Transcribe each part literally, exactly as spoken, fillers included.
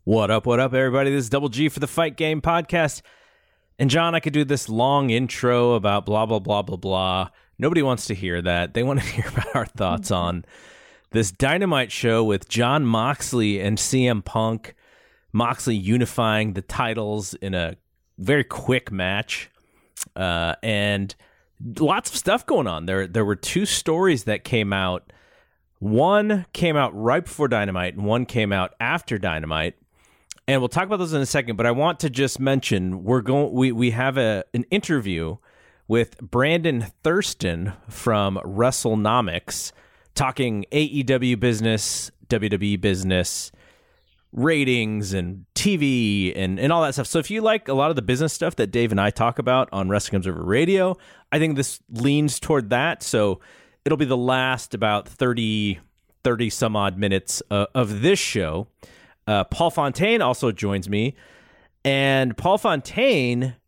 What up, what up, everybody? This is Double G for the Fight Game Podcast. And John, I could do this long intro about blah, blah, blah, blah, blah. Nobody wants to hear that. They want to hear about our thoughts on this Dynamite show with Jon Moxley and C M Punk. Moxley unifying the titles in a very quick match. Uh, and lots of stuff going on. There, there were two stories that came out. One came out right before Dynamite, and one came out after Dynamite. And we'll talk about those in a second, but I want to just mention we're going. We we have a an interview with Brandon Thurston from WrestleNomics, talking A E W business, W W E business, ratings, and T V, and, and all that stuff. So if you like a lot of the business stuff that Dave and I talk about on Wrestling Observer Radio, I think this leans toward that. So it'll be the last about thirty, thirty some odd minutes uh, of this show. Uh, Paul Fontaine also joins me, and Paul Fontaine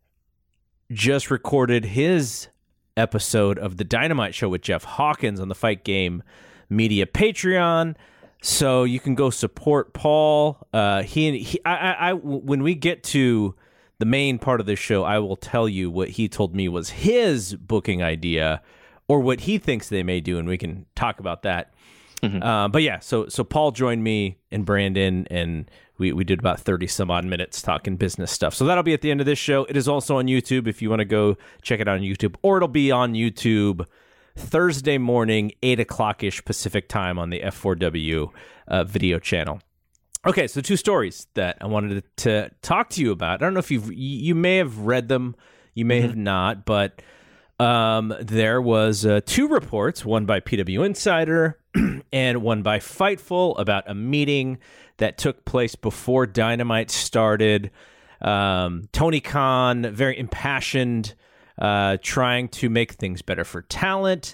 just recorded his episode of the Dynamite show with Jeff Hawkins on the Fight Game Media Patreon, so you can go support Paul. Uh, he, he I, I, I, when we get to the main part of this show, I will tell you what he told me was his booking idea, or what he thinks they may do, and we can talk about that. Mm-hmm. Uh, but yeah, so so Paul joined me and Brandon, and we, we did about thirty some odd minutes talking business stuff. So that'll be at the end of this show. It is also on YouTube if you want to go check it out on YouTube, or it'll be on YouTube Thursday morning, eight o'clock-ish Pacific time on the F four W uh, video channel. Okay, so two stories that I wanted to, to talk to you about. I don't know if you've, you may have read them, you may mm-hmm. have not, but um, there was uh, two reports, one by P W Insider and one by Fightful, about a meeting that took place before Dynamite started. Um, Tony Khan, very impassioned, uh, trying to make things better for talent.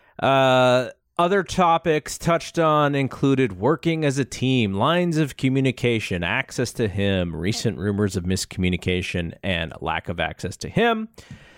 Uh, other topics touched on included working as a team, lines of communication, access to him, recent rumors of miscommunication, and lack of access to him.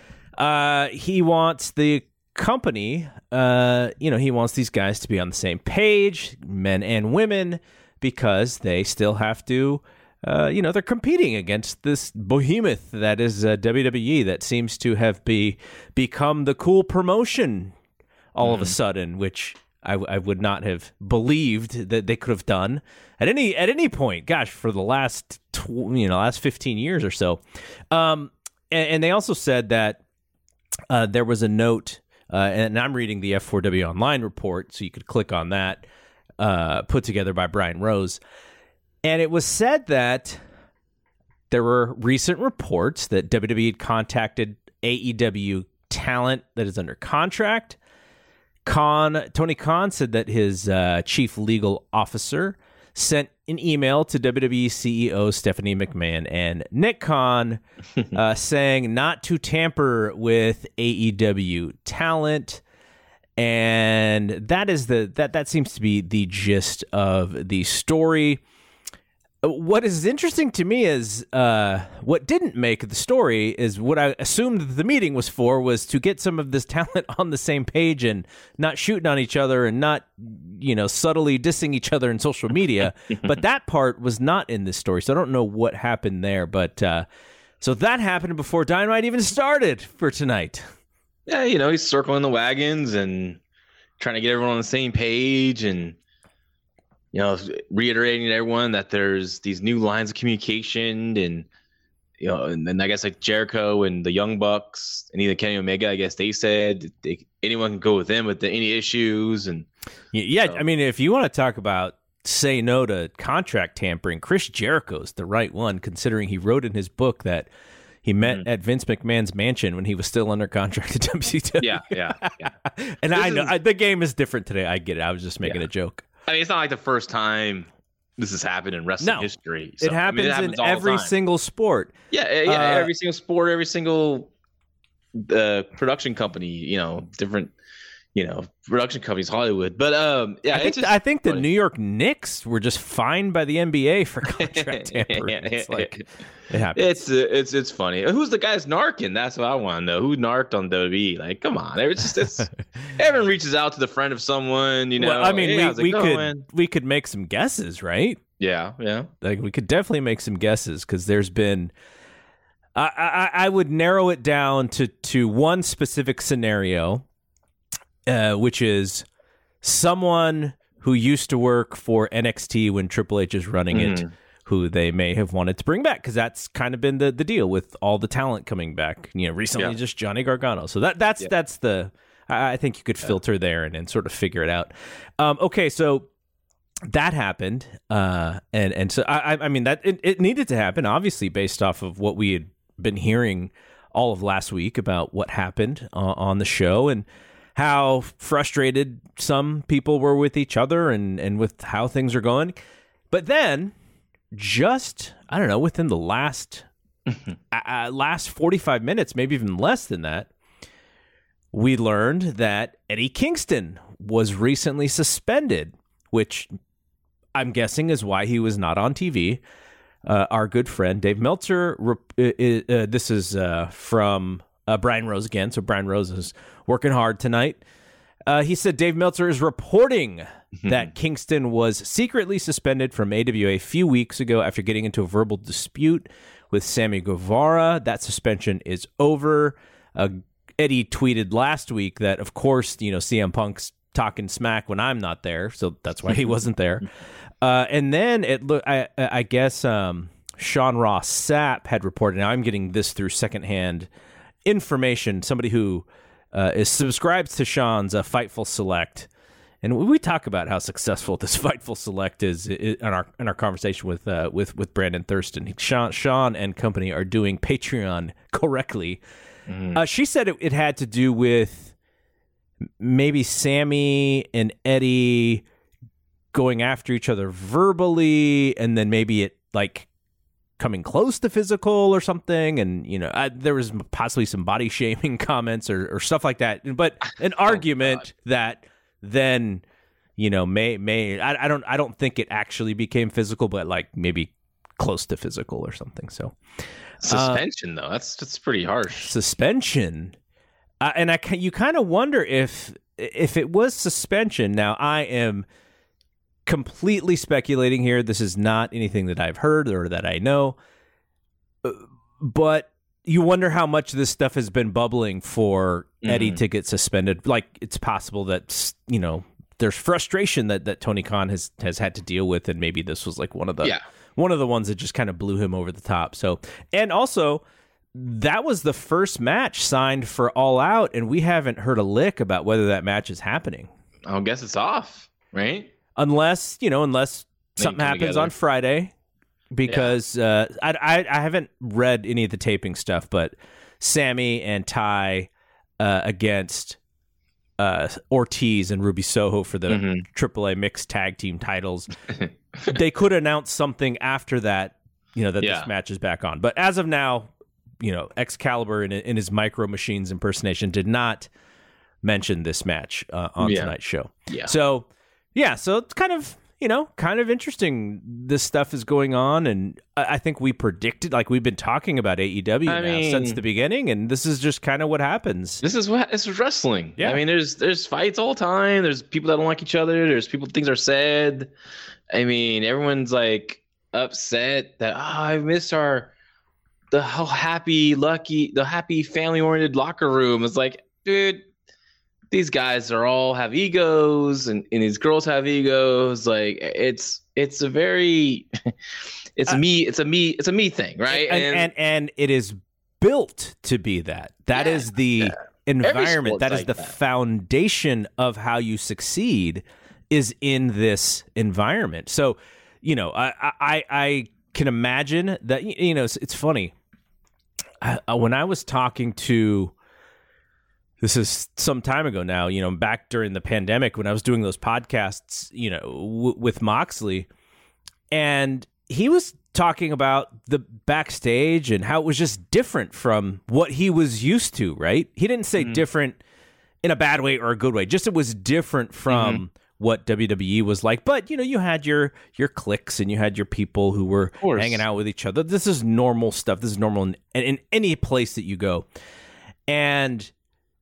Uh, he wants the company, uh, you know, he wants these guys to be on the same page, men and women, because they still have to, uh, you know, they're competing against this behemoth that is uh, W W E, that seems to have be become the cool promotion all mm. of a sudden, which I, I would not have believed that they could have done at any at any point. Gosh, for the last tw- you know last fifteen years or so, um, and, and they also said that uh, there was a note. Uh, and I'm reading the F four W Online report, so you could click on that, uh, put together by Brian Rose. And it was said that there were recent reports that W W E had contacted A E W talent that is under contract. Khan, Tony Khan said that his uh, chief legal officer sent an email to W W E C E O Stephanie McMahon and Nick Khan uh, saying not to tamper with A E W talent. And that is the that that seems to be the gist of the story. What is interesting to me is uh, what didn't make the story is what I assumed the meeting was for, was to get some of this talent on the same page and not shooting on each other and not, you know, subtly dissing each other in social media. But that part was not in this story, so I don't know what happened there. But uh, so that happened before Dynamite even started for tonight. Yeah, you know, he's circling the wagons and trying to get everyone on the same page, and you know, reiterating to everyone that there's these new lines of communication, and you know, and then I guess like Jericho and the Young Bucks and even Kenny Omega, I guess they said they, anyone can go with them with the, any issues. And yeah, so. I mean, if you want to talk about say no to contract tampering, Chris Jericho's the right one, considering he wrote in his book that he met mm-hmm. at Vince McMahon's mansion when he was still under contract at W C W. Yeah, yeah, yeah. And this I know is, I, the game is different today. I get it. I was just making yeah. a joke. I mean, it's not like the first time this has happened in wrestling no, history. So, it, happens I mean, it happens in every single sport. Yeah, yeah, uh, every single sport, every single uh, production company, you know, different, you know, production companies, Hollywood. But um, yeah, I think, it's just I think the funny. New York Knicks were just fined by the N B A for contract tampering. It's like it happens. It's uh, it's it's funny. Who's the guy's narking? That's what I want to know. Who narked on W W E? Like, come on. It's just it's everyone reaches out to the friend of someone. You know, well, I mean, hey, we, how's it we going? could we could make some guesses, right? Yeah, yeah. Like we could definitely make some guesses because there's been. I, I I would narrow it down to to one specific scenario, uh, which is someone who used to work for N X T when Triple H is running mm. it, who they may have wanted to bring back because that's kind of been the, the deal with all the talent coming back. You know, recently yeah. just Johnny Gargano. So that that's yeah. that's the I, I think you could yeah. filter there and, and sort of figure it out. Um, okay, so that happened, uh, and and so I I mean that it, it needed to happen, obviously based off of what we had been hearing all of last week about what happened uh, on the show and how frustrated some people were with each other and, and with how things are going. But then just, I don't know, within the last uh, last forty-five minutes, maybe even less than that, we learned that Eddie Kingston was recently suspended, which I'm guessing is why he was not on T V. Uh, our good friend Dave Meltzer, uh, uh, this is uh, from uh, Brian Rose again, so Brian Rose is working hard tonight. Uh, he said Dave Meltzer is reporting that Kingston was secretly suspended from A W A a few weeks ago after getting into a verbal dispute with Sammy Guevara. That suspension is over. Uh, Eddie tweeted last week that, of course, you know, C M Punk's talking smack when I'm not there, so that's why he wasn't there. Uh, and then it look, I, I guess um, Sean Ross Sapp had reported. Now I'm getting this through secondhand information. Somebody who uh, is subscribed to Sean's uh, Fightful Select, and we talk about how successful this Fightful Select is in our in our conversation with uh, with with Brandon Thurston. Sean, Sean and company are doing Patreon correctly. Mm. Uh, she said it, it had to do with maybe Sammy and Eddie going after each other verbally, and then maybe it like coming close to physical or something. And, you know, I, there was possibly some body shaming comments or, or stuff like that. But an oh, argument God. that then, you know, may, may, I, I don't, I don't think it actually became physical, but like maybe close to physical or something. So suspension uh, though, that's, that's pretty harsh. Suspension. Uh, and I, you kind of wonder if, if it was suspension. Now I am completely speculating here. This is not anything that I've heard or that I know, but you wonder how much this stuff has been bubbling for mm-hmm. Eddie to get suspended. Like, it's possible that, you know, there's frustration that, that Tony Khan has, has had to deal with, and maybe this was like one of the yeah. one of the ones that just kind of blew him over the top. So, and also, that was the first match signed for All Out, and we haven't heard a lick about whether that match is happening. I guess it's off, right? Unless, you know, unless they something happens together on Friday, because yeah. uh, I, I I haven't read any of the taping stuff, but Sammy and Ty uh, against uh, Ortiz and Ruby Soho for the mm-hmm. triple A mixed tag team titles, they could announce something after that, you know, that yeah. this match is back on. But as of now, you know, Excalibur in, in his Micro Machines impersonation did not mention this match uh, on yeah. tonight's show. Yeah. So. Yeah, so it's kind of, you know, kind of interesting. This stuff is going on, and I think we predicted, like we've been talking about A E W I now mean, since the beginning, and this is just kind of what happens. This is what this is wrestling. Yeah, I mean, there's there's fights all the time. There's people that don't like each other. There's people things are said. I mean, everyone's like upset that oh, I missed our the whole happy, lucky, the happy family oriented locker room. It's like, dude. These guys are all have egos, and, and these girls have egos. Like it's it's a very it's uh, me it's a me it's a me thing, right? And and, and, and it is built to be that. That yeah, is the yeah. environment. That is like the that. foundation of how you succeed is in this environment. So, you know, I I, I can imagine that. You know, it's, it's funny I, when I was talking to. This is some time ago now, you know, back during the pandemic when I was doing those podcasts, you know, w- with Moxley, and he was talking about the backstage and how it was just different from what he was used to, right? He didn't say mm-hmm. different in a bad way or a good way, just it was different from mm-hmm. what W W E was like. But, you know, you had your your cliques and you had your people who were hanging out with each other. This is normal stuff. This is normal in, in any place that you go. And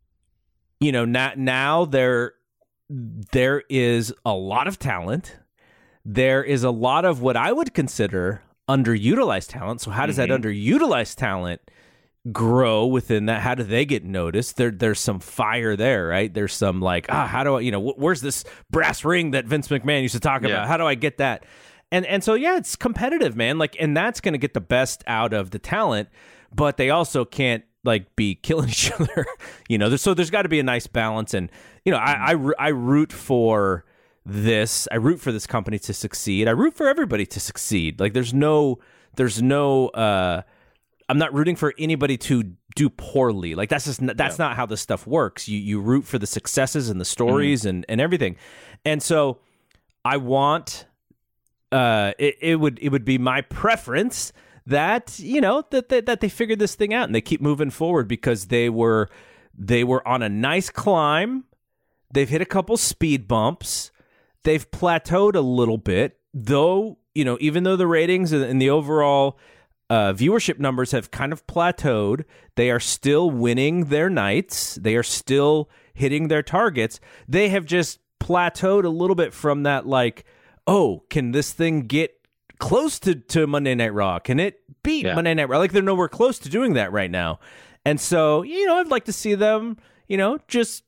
you know, now, now there there is a lot of talent. there is a lot of what I would consider underutilized talent. So how does mm-hmm. that underutilized talent grow within that? How do they get noticed? There, there's some fire there, right? There's some like, ah, how do I, you know, wh- where's this brass ring that Vince McMahon used to talk yeah. about? How do I get that? And and so, yeah, it's competitive, man. Like, and that's going to get the best out of the talent, but they also can't like be killing each other, you know. There's, so there's got to be a nice balance. And, you know, I, I, I root for this. I root for this company to succeed. I root for everybody to succeed. Like, there's no, there's no, uh, I'm not rooting for anybody to do poorly. Like, that's just, that's yeah. not how this stuff works. You, you root for the successes and the stories mm-hmm. and, and everything. And so I want, Uh, it, it would it would be my preference that, you know, that, that that they figured this thing out and they keep moving forward, because they were they were on a nice climb. They've hit a couple speed bumps. They've plateaued a little bit, though. You know, even though the ratings and the overall uh, viewership numbers have kind of plateaued, they are still winning their nights. They are still hitting their targets. They have just plateaued a little bit from that, like, oh, can this thing get close to, to Monday Night Raw? Can it beat yeah. Monday Night Raw? Like, they're nowhere close to doing that right now. And so, you know, I'd like to see them, you know, just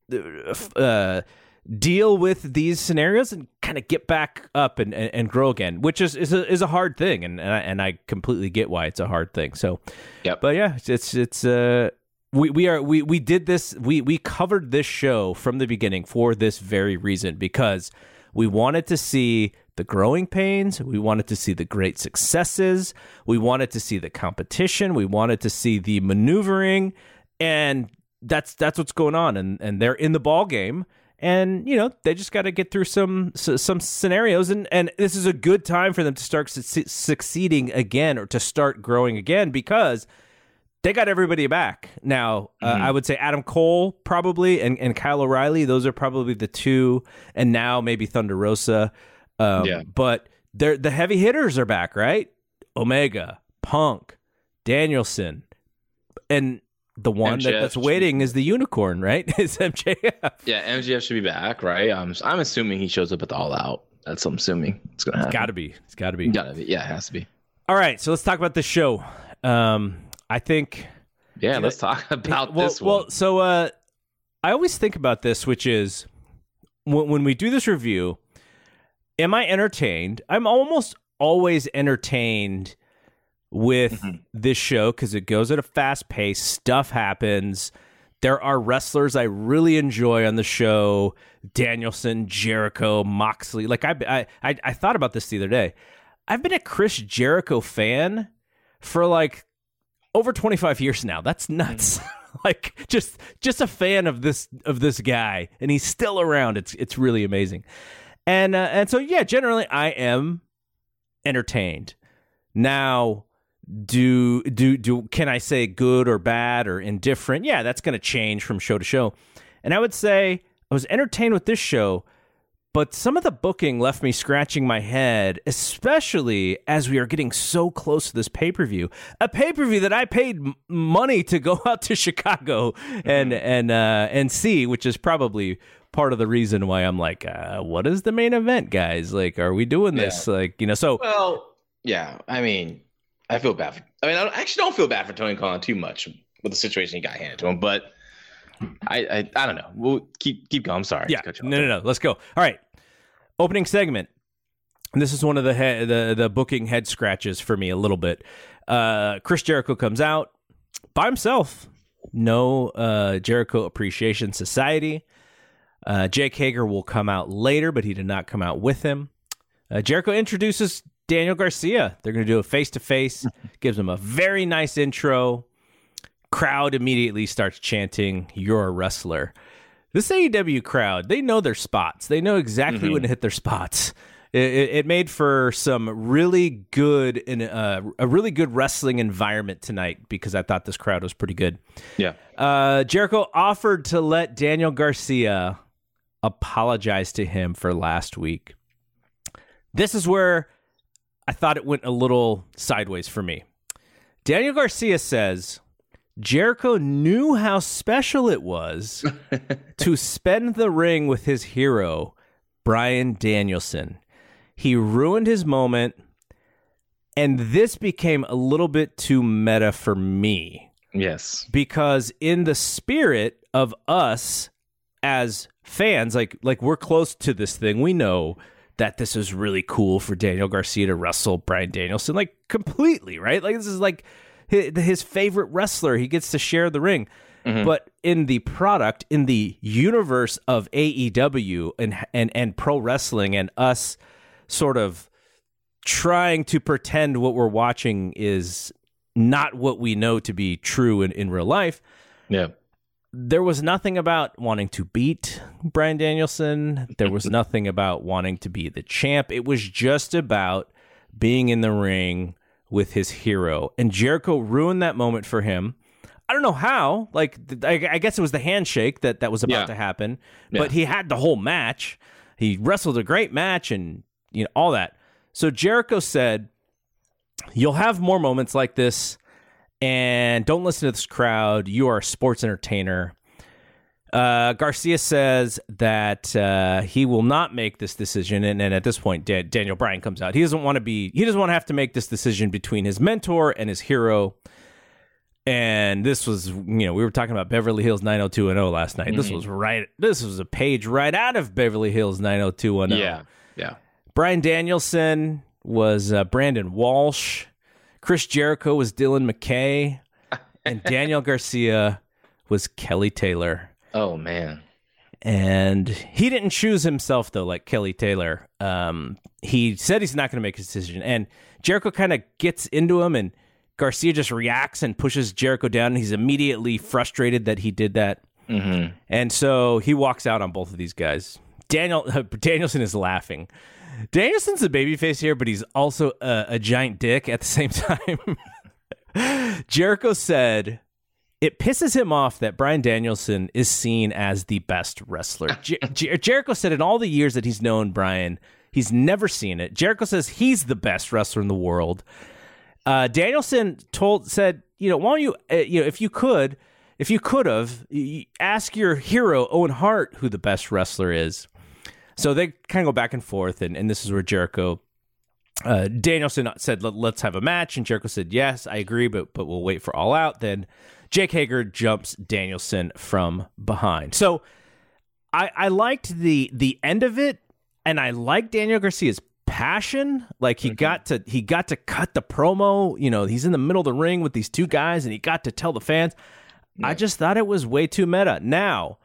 uh, deal with these scenarios and kind of get back up and, and, and grow again, which is is a, is a hard thing. And and I, and I completely get why it's a hard thing. So, yep. But yeah, it's, it's, uh, we, we are, we, we did this, we, we covered this show from the beginning for this very reason, because we wanted to see the growing pains. We wanted to see the great successes. We wanted to see the competition. We wanted to see the maneuvering, and that's that's what's going on. And and they're in the ball game, and you know they just got to get through some some scenarios. And and this is a good time for them to start su- succeeding again, or to start growing again, because they got everybody back. Now, uh, mm-hmm. I would say Adam Cole probably, and, and Kyle O'Reilly. Those are probably the two, and now maybe Thunder Rosa. Um, yeah. But they're, the heavy hitters are back, right? Omega, Punk, Danielson, and the one that, that's waiting is the unicorn, right? Is M J F. Yeah, M J F should be back, right? I'm I'm assuming he shows up at the All Out. That's what I'm assuming it's gonna happen. It's got to be. It's got to be. Got to be. Yeah, it has to be. All right, so let's talk about this show. Um, I think. Yeah, let's know, talk about well, this one. Well, so uh, I always think about this, which is when, when we do this review, am I entertained? I'm almost always entertained with mm-hmm. this show, because it goes at a fast pace. Stuff happens. There are wrestlers I really enjoy on the show: Danielson, Jericho, Moxley. Like I, I, I thought about this the other day. I've been a Chris Jericho fan for like over twenty-five years now. That's nuts. Like just just a fan of this of this guy, and he's still around. It's it's really amazing. And uh, and so yeah, generally I am entertained. Now, do do do can I say good or bad or indifferent? Yeah, that's going to change from show to show. And I would say I was entertained with this show, but some of the booking left me scratching my head, especially as we are getting so close to this pay-per-view. A pay-per-view that I paid m- money to go out to Chicago and and uh, and see, which is probably part of the reason why I'm like, uh, what is the main event, guys? Like, are we doing this? Yeah. Like, you know, so. Well, yeah, I mean, I feel bad. For, I mean, I actually don't feel bad for Tony Khan too much with the situation he got handed to him, but I, I, I don't know. We'll keep keep going. I'm sorry. Yeah. No, no, no. Let's go. All right. Opening segment. And this is one of the he- the the booking head scratches for me a little bit. Uh, Chris Jericho comes out by himself. No uh, Jericho Appreciation Society. Uh, Jake Hager will come out later, but he did not come out with him. Uh, Jericho introduces Daniel Garcia. They're going to do a face-to-face. Gives him a very nice intro. Crowd immediately starts chanting, "You're a wrestler." This A E W crowd, they know their spots. They know exactly mm-hmm. when to hit their spots. It, it, it made for some really good, in uh, a really good wrestling environment tonight, because I thought this crowd was pretty good. Yeah. Uh, Jericho offered to let Daniel Garcia apologize to him for last week. This is where I thought it went a little sideways for me. Daniel Garcia says Jericho knew how special it was to spend the ring with his hero, Bryan Danielson. He ruined his moment. And this became a little bit too meta for me. Yes. Because in the spirit of us as fans, like like we're close to this thing. We know that this is really cool for Daniel Garcia to wrestle Bryan Danielson, like completely, right? Like this is like his, his favorite wrestler. He gets to share the ring. Mm-hmm. But in the product, in the universe of A E W and and and pro wrestling and us sort of trying to pretend what we're watching is not what we know to be true in, in real life. Yeah. There was nothing about wanting to beat Bryan Danielson. There was nothing about wanting to be the champ. It was just about being in the ring with his hero. And Jericho ruined that moment for him. I don't know how. Like, I, I guess it was the handshake that, that was about yeah. to happen. Yeah. But he had the whole match. He wrestled a great match and you know all that. So Jericho said, you'll have more moments like this, and don't listen to this crowd. You are a sports entertainer. Uh, Garcia says that uh, he will not make this decision, and, and at this point, Da- Daniel Bryan comes out. He doesn't want to be. He doesn't want to have to make this decision between his mentor and his hero. And this was, you know, we were talking about Beverly Hills nine oh two one oh last night. Mm-hmm. This was right. This was a page right out of Beverly Hills nine oh two one oh. Yeah, yeah. Bryan Danielson was uh, Brandon Walsh. Chris Jericho was Dylan McKay. And Daniel Garcia was Kelly Taylor. Oh, man. And he didn't choose himself, though, like Kelly Taylor. Um, he said he's not going to make his decision. And Jericho kind of gets into him, and Garcia just reacts and pushes Jericho down. And he's immediately frustrated that he did that. Mm-hmm. And so he walks out on both of these guys. Daniel uh, Danielson is laughing. Danielson's a babyface here, but he's also a, a giant dick at the same time. Jericho said it pisses him off that Bryan Danielson is seen as the best wrestler. Jer- Jer- Jericho said in all the years that he's known Bryan, he's never seen it. Jericho says he's the best wrestler in the world. Uh, Danielson told said, you know, why don't you, uh, you know, if you could, if you could have, ask your hero Owen Hart who the best wrestler is. So they kind of go back and forth, and, and this is where Jericho, uh, Danielson said, Let, let's have a match, and Jericho said, yes, I agree, but but we'll wait for All Out. Then Jake Hager jumps Danielson from behind. So I, I liked the the end of it, and I liked Daniel Garcia's passion. Like he mm-hmm. got to he got to cut the promo. You know, he's in the middle of the ring with these two guys, and he got to tell the fans. Yeah. I just thought it was way too meta. Now,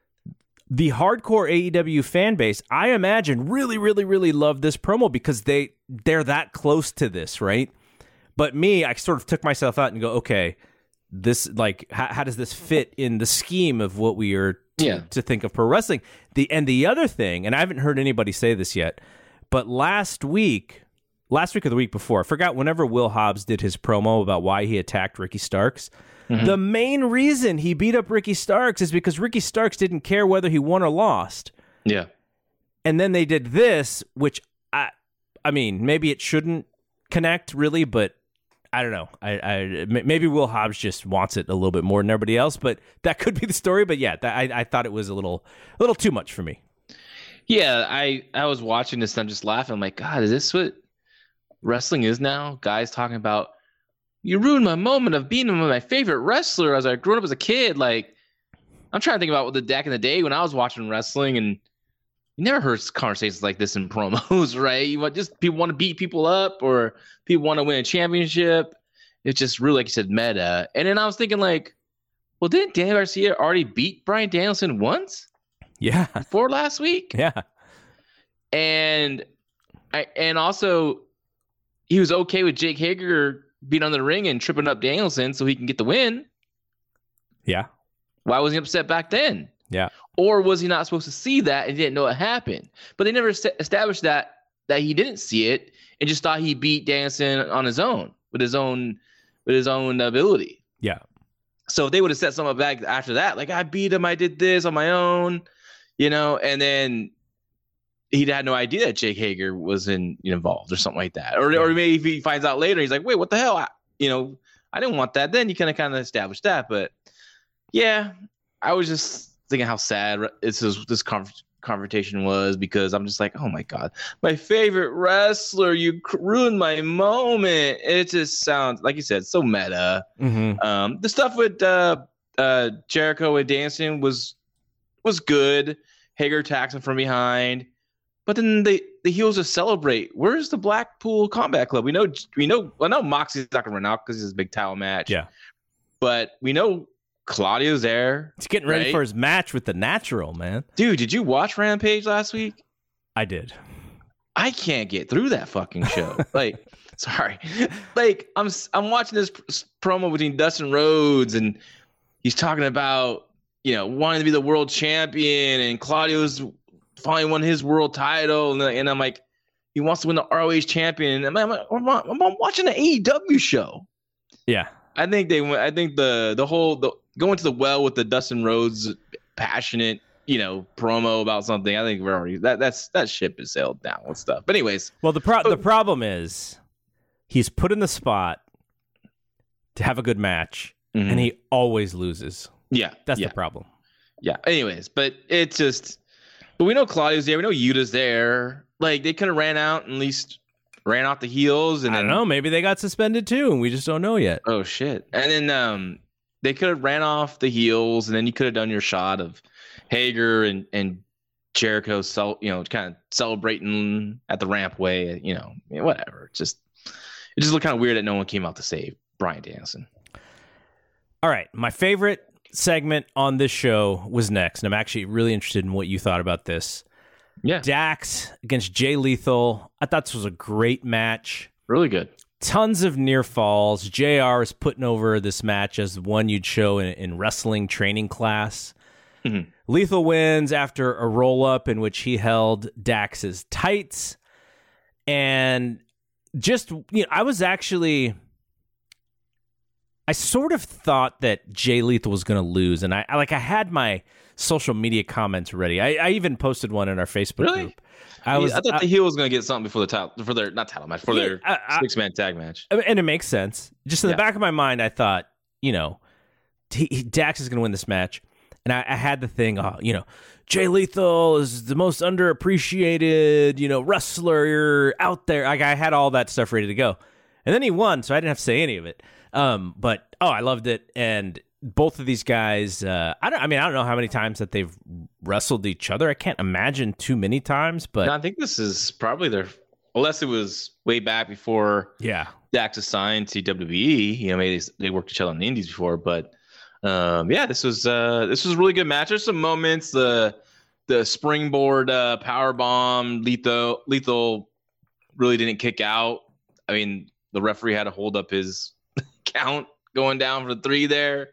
the hardcore A E W fan base, I imagine, really, really, really love this promo because they, they're that close to this, right? But me, I sort of took myself out and go, okay, this, like, how, how does this fit in the scheme of what we are to, yeah. to think of pro wrestling? The And the other thing, and I haven't heard anybody say this yet, but last week, last week or the week before, I forgot, whenever Will Hobbs did his promo about why he attacked Ricky Starks, mm-hmm. the main reason he beat up Ricky Starks is because Ricky Starks didn't care whether he won or lost. Yeah. And then they did this, which I I mean, maybe it shouldn't connect really, but I don't know. I, I maybe Will Hobbs just wants it a little bit more than everybody else, but that could be the story. But yeah, that, I I thought it was a little a little too much for me. Yeah, I I was watching this and I'm just laughing. I'm like, God, is this what wrestling is now? Guys talking about, you ruined my moment of being one of my favorite wrestler as I grew up as a kid. Like, I'm trying to think about the back in the day when I was watching wrestling, and you never heard conversations like this in promos, right? You want just people want to beat people up, or people want to win a championship. It's just really, like you said, meta. And then I was thinking, like, well, didn't Daniel Garcia already beat Bryan Danielson once? Yeah, before last week. Yeah, and I and also he was okay with Jake Hager being on the ring and tripping up Danielson so he can get the win. Yeah. Why was he upset back then? Yeah. Or was he not supposed to see that and didn't know it happened? But they never st- established that that he didn't see it and just thought he beat Danielson on his own with his own with his own ability. Yeah. So if they would have set something back after that, like, I beat him, I did this on my own, you know, and then he'd had no idea that Jake Hager was in, you know, involved or something like that. Or, yeah. or maybe if he finds out later, he's like, wait, what the hell? I, you know, I didn't want that. Then you kind of kind of establish that. But yeah, I was just thinking how sad this is, this conf- confrontation was, because I'm just like, oh my god, my favorite wrestler, you ruined my moment. It just sounds, like you said, so meta. Mm-hmm. Um, the stuff with uh, uh, Jericho and Danielson was was good. Hager attacks him from behind, but then the the heels just celebrate. Where's the Blackpool Combat Club? We know we know. I know Moxie's not gonna run out because it's a big title match. Yeah, but we know Claudio's there. He's getting ready right? for his match with the Natural, man. Dude, did you watch Rampage last week? I did. I can't get through that fucking show. like, sorry, like I'm I'm watching this promo between Dustin Rhodes, and he's talking about, you know, wanting to be the world champion, and Claudio's finally won his world title, and, and I'm like, he wants to win the R O H champion. And I'm, like, I'm, I'm watching an A E W show. Yeah, I think they went. I think the the whole the going to the well with the Dustin Rhodes passionate, you know, promo about something. I think we're already that that's that ship is sailed down with stuff. But anyways, well, the pro- the problem is he's put in the spot to have a good match, mm-hmm. and he always loses. Yeah, that's yeah. the problem. Yeah. Anyways, but it's just, but we know Claudio's there. We know Yuta's there. Like, they could have ran out and at least ran off the heels. And I then, don't know. Maybe they got suspended too, and we just don't know yet. Oh shit! And then um, they could have ran off the heels, and then you could have done your shot of Hager and and Jericho, cel- you know, kind of celebrating at the rampway. You know, whatever. It's just it just looked kind of weird that no one came out to save Bryan Danielson. All right, my favorite segment on this show was next, and I'm actually really interested in what you thought about this. Yeah. Dax against Jay Lethal. I thought this was a great match. Really good. Tons of near falls. J R is putting over this match as one you'd show in, in wrestling training class. Mm-hmm. Lethal wins after a roll-up in which he held Dax's tights. And just, you know, I was actually... I sort of thought that Jay Lethal was going to lose, and I, I like I had my social media comments ready. I, I even posted one in our Facebook really? group. I was I thought I, the heel was going to get something before the title, for their not title match, for yeah, their six man tag match, and it makes sense. Just in yeah. the back of my mind, I thought, you know, he, he, Dax is going to win this match, and I, I had the thing, oh, you know, Jay Lethal is the most underappreciated, you know, wrestler out there. Like, I had all that stuff ready to go, and then he won, so I didn't have to say any of it. Um, but oh, I loved it, and both of these guys, uh, I don't. I mean, I don't know how many times that they've wrestled each other. I can't imagine too many times. But no, I think this is probably their, unless it was way back before. Yeah, Dax assigned to W W E. You know, maybe they worked each other on the Indies before, but um, yeah, this was uh, this was a really good match. There's some moments, the the springboard uh, power bomb, lethal lethal really didn't kick out. I mean, the referee had to hold up his count going down for three there.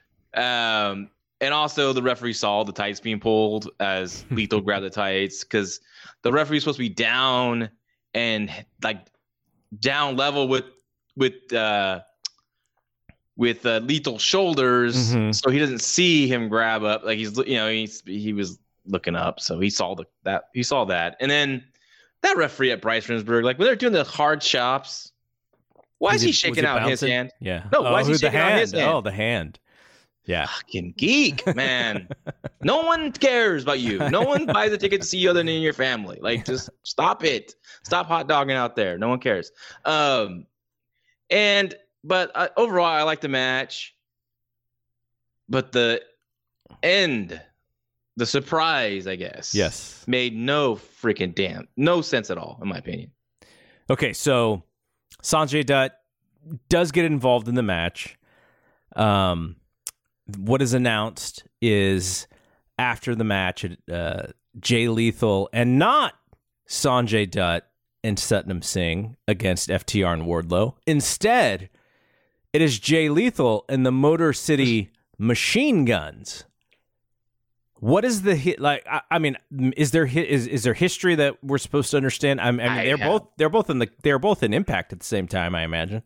Um, and also the referee saw the tights being pulled as Lethal grabbed the tights, because the referee's supposed to be down and like down level with with uh, with uh, Lethal's shoulders, mm-hmm. so he doesn't see him grab up. Like he's you know he's he was looking up, so he saw the that he saw that. And then that referee at Bryce Remsburg, like when they're doing the hard chops, why is he, he shaking out bouncing? His hand? Yeah. No, oh, why is he shaking out his hand? Oh, the hand. Yeah. Fucking geek, man. No one cares about you. No one buys a ticket to see you other than your family. Like, just stop it. Stop hot dogging out there. No one cares. Um, and but uh, overall, I like the match. But the end, the surprise, I guess, yes, made no freaking damn, no sense at all, in my opinion. Okay, so Sanjay Dutt does get involved in the match. Um, what is announced is after the match, uh, Jay Lethal and not Sanjay Dutt and Satnam Singh against F T R and Wardlow. Instead, it is Jay Lethal and the Motor City Machine Guns. What is the hit like? I, I mean, is there is is there history that we're supposed to understand? I mean, I mean they're I both they're both in the they're both in Impact at the same time, I imagine.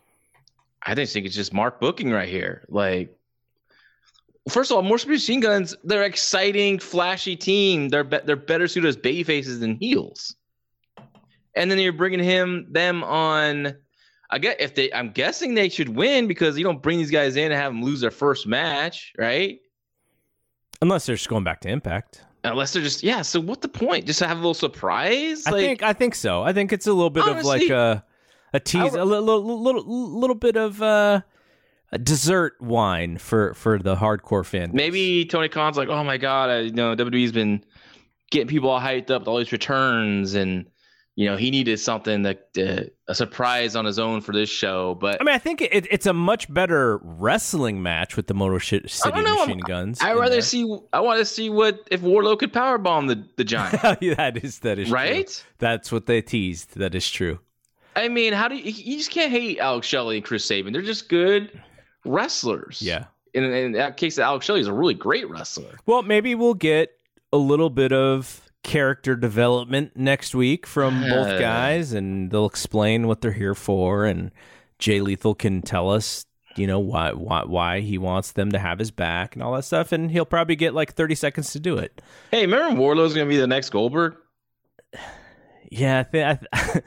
I just think it's just Mark booking right here. Like, first of all, Motor City Machine Guns, they're an exciting, flashy team. They're be- they're better suited as baby faces than heels. And then you're bringing him them on. I get if they. I'm guessing they should win because you don't bring these guys in and have them lose their first match, right? Unless they're just going back to Impact. Unless they're just yeah. So what the point? Just to have a little surprise? I like, think I think so. I think it's a little bit honestly, of like a a tease, I, a little little little, little bit of uh, a dessert wine for, for the hardcore fan. Maybe Tony Khan's like, oh my god, I, you know, W W E's been getting people all hyped up with all these returns, and you know he needed something that uh, a surprise on his own for this show. But I mean, I think it, it's a much better wrestling match with the Motor City Machine Guns. I rather there. see. I want to see what if Wardlow could powerbomb the the Giant. that is that is right. True. That's what they teased. That is true. I mean, how do you? You just can't hate Alex Shelley and Chris Sabin. They're just good wrestlers. Yeah. In, in that case, Alex Shelley is a really great wrestler. Well, maybe we'll get a little bit of character development next week from both guys, and they'll explain what they're here for, and Jay Lethal can tell us, you know, why why why he wants them to have his back and all that stuff, and he'll probably get like thirty seconds to do it. Hey, remember Wardlow's going to be the next Goldberg? Yeah, I think I th-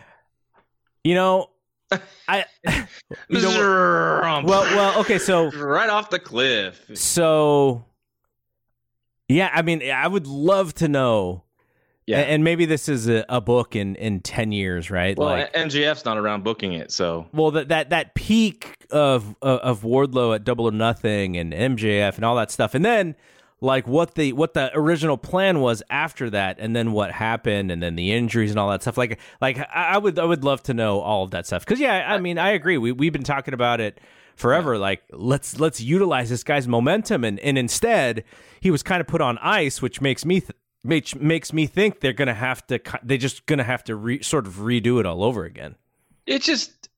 you know, I you know, well, well, okay, so right off the cliff. So yeah, I mean, I would love to know. Yeah, and maybe this is a, a book in, in ten years, right? Well, like, M J F's not around booking it, so well, that that that peak of of Wardlow at Double or Nothing and M J F and all that stuff, and then like what the what the original plan was after that, and then what happened, and then the injuries and all that stuff. Like like I would I would love to know all of that stuff, because yeah, I mean, I agree. We we've been talking about it forever. Yeah. Like let's let's utilize this guy's momentum, and and instead he was kind of put on ice, which makes me. Th- Makes makes me think they're gonna have to. They're just gonna have to re, sort of redo it all over again. It's just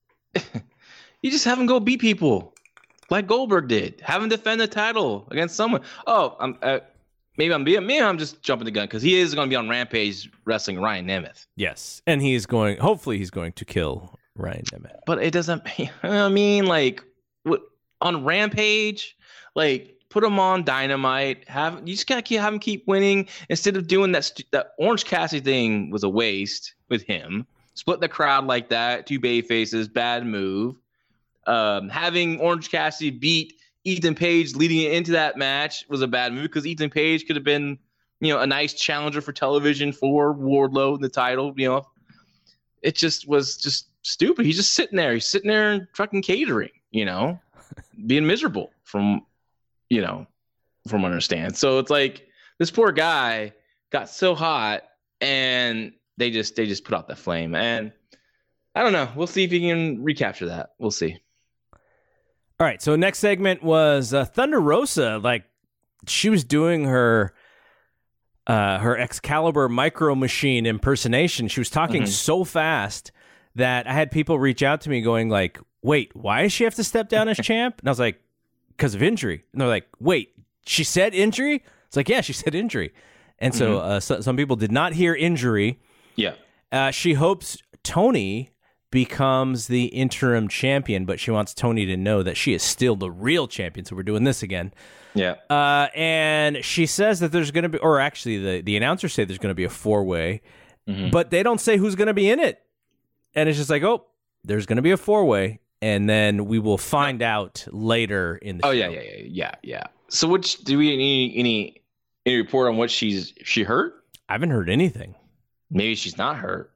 you just have him go beat people like Goldberg did. Have him defend the title against someone. Oh, I'm uh, maybe I'm being maybe I'm just jumping the gun, because he is going to be on Rampage wrestling Ryan Nemeth. Yes, and he's going. Hopefully, he's going to kill Ryan Nemeth. But it doesn't. I mean, like what on Rampage, like. Put him on Dynamite. Have you just gotta keep have him keep winning instead of doing that. St- that Orange Cassidy thing was a waste with him. Split the crowd like that. Two bay faces. Bad move. Um, having Orange Cassidy beat Ethan Page leading into that match was a bad move, because Ethan Page could have been, you know, a nice challenger for television for Wardlow in the title. You know, it just was just stupid. He's just sitting there. He's sitting there and fucking catering. You know, being miserable from. You know, from what I understand. So it's like this poor guy got so hot, and they just they just put out that flame. And I don't know. We'll see if he can recapture that. We'll see. All right. So next segment was uh, Thunder Rosa. Like, she was doing her uh, her Excalibur Micro Machine impersonation. She was talking mm-hmm. so fast that I had people reach out to me going like, "Wait, why does she have to step down as champ?" And I was like, because of injury. And they're like, wait, she said injury? It's like, yeah, she said injury. And so, mm-hmm. uh, so some people did not hear injury. Yeah. Uh, she hopes Tony becomes the interim champion, but she wants Tony to know that she is still the real champion. So we're doing this again. Yeah. Uh, and she says that there's going to be, or actually the, the announcers say there's going to be a four-way, mm-hmm. but they don't say who's going to be in it. And it's just like, oh, there's going to be a four-way. And then we will find out later in the oh, show. yeah, yeah, yeah, yeah, yeah. So, which do we need any any report on what she's she hurt? I haven't heard anything. Maybe she's not hurt.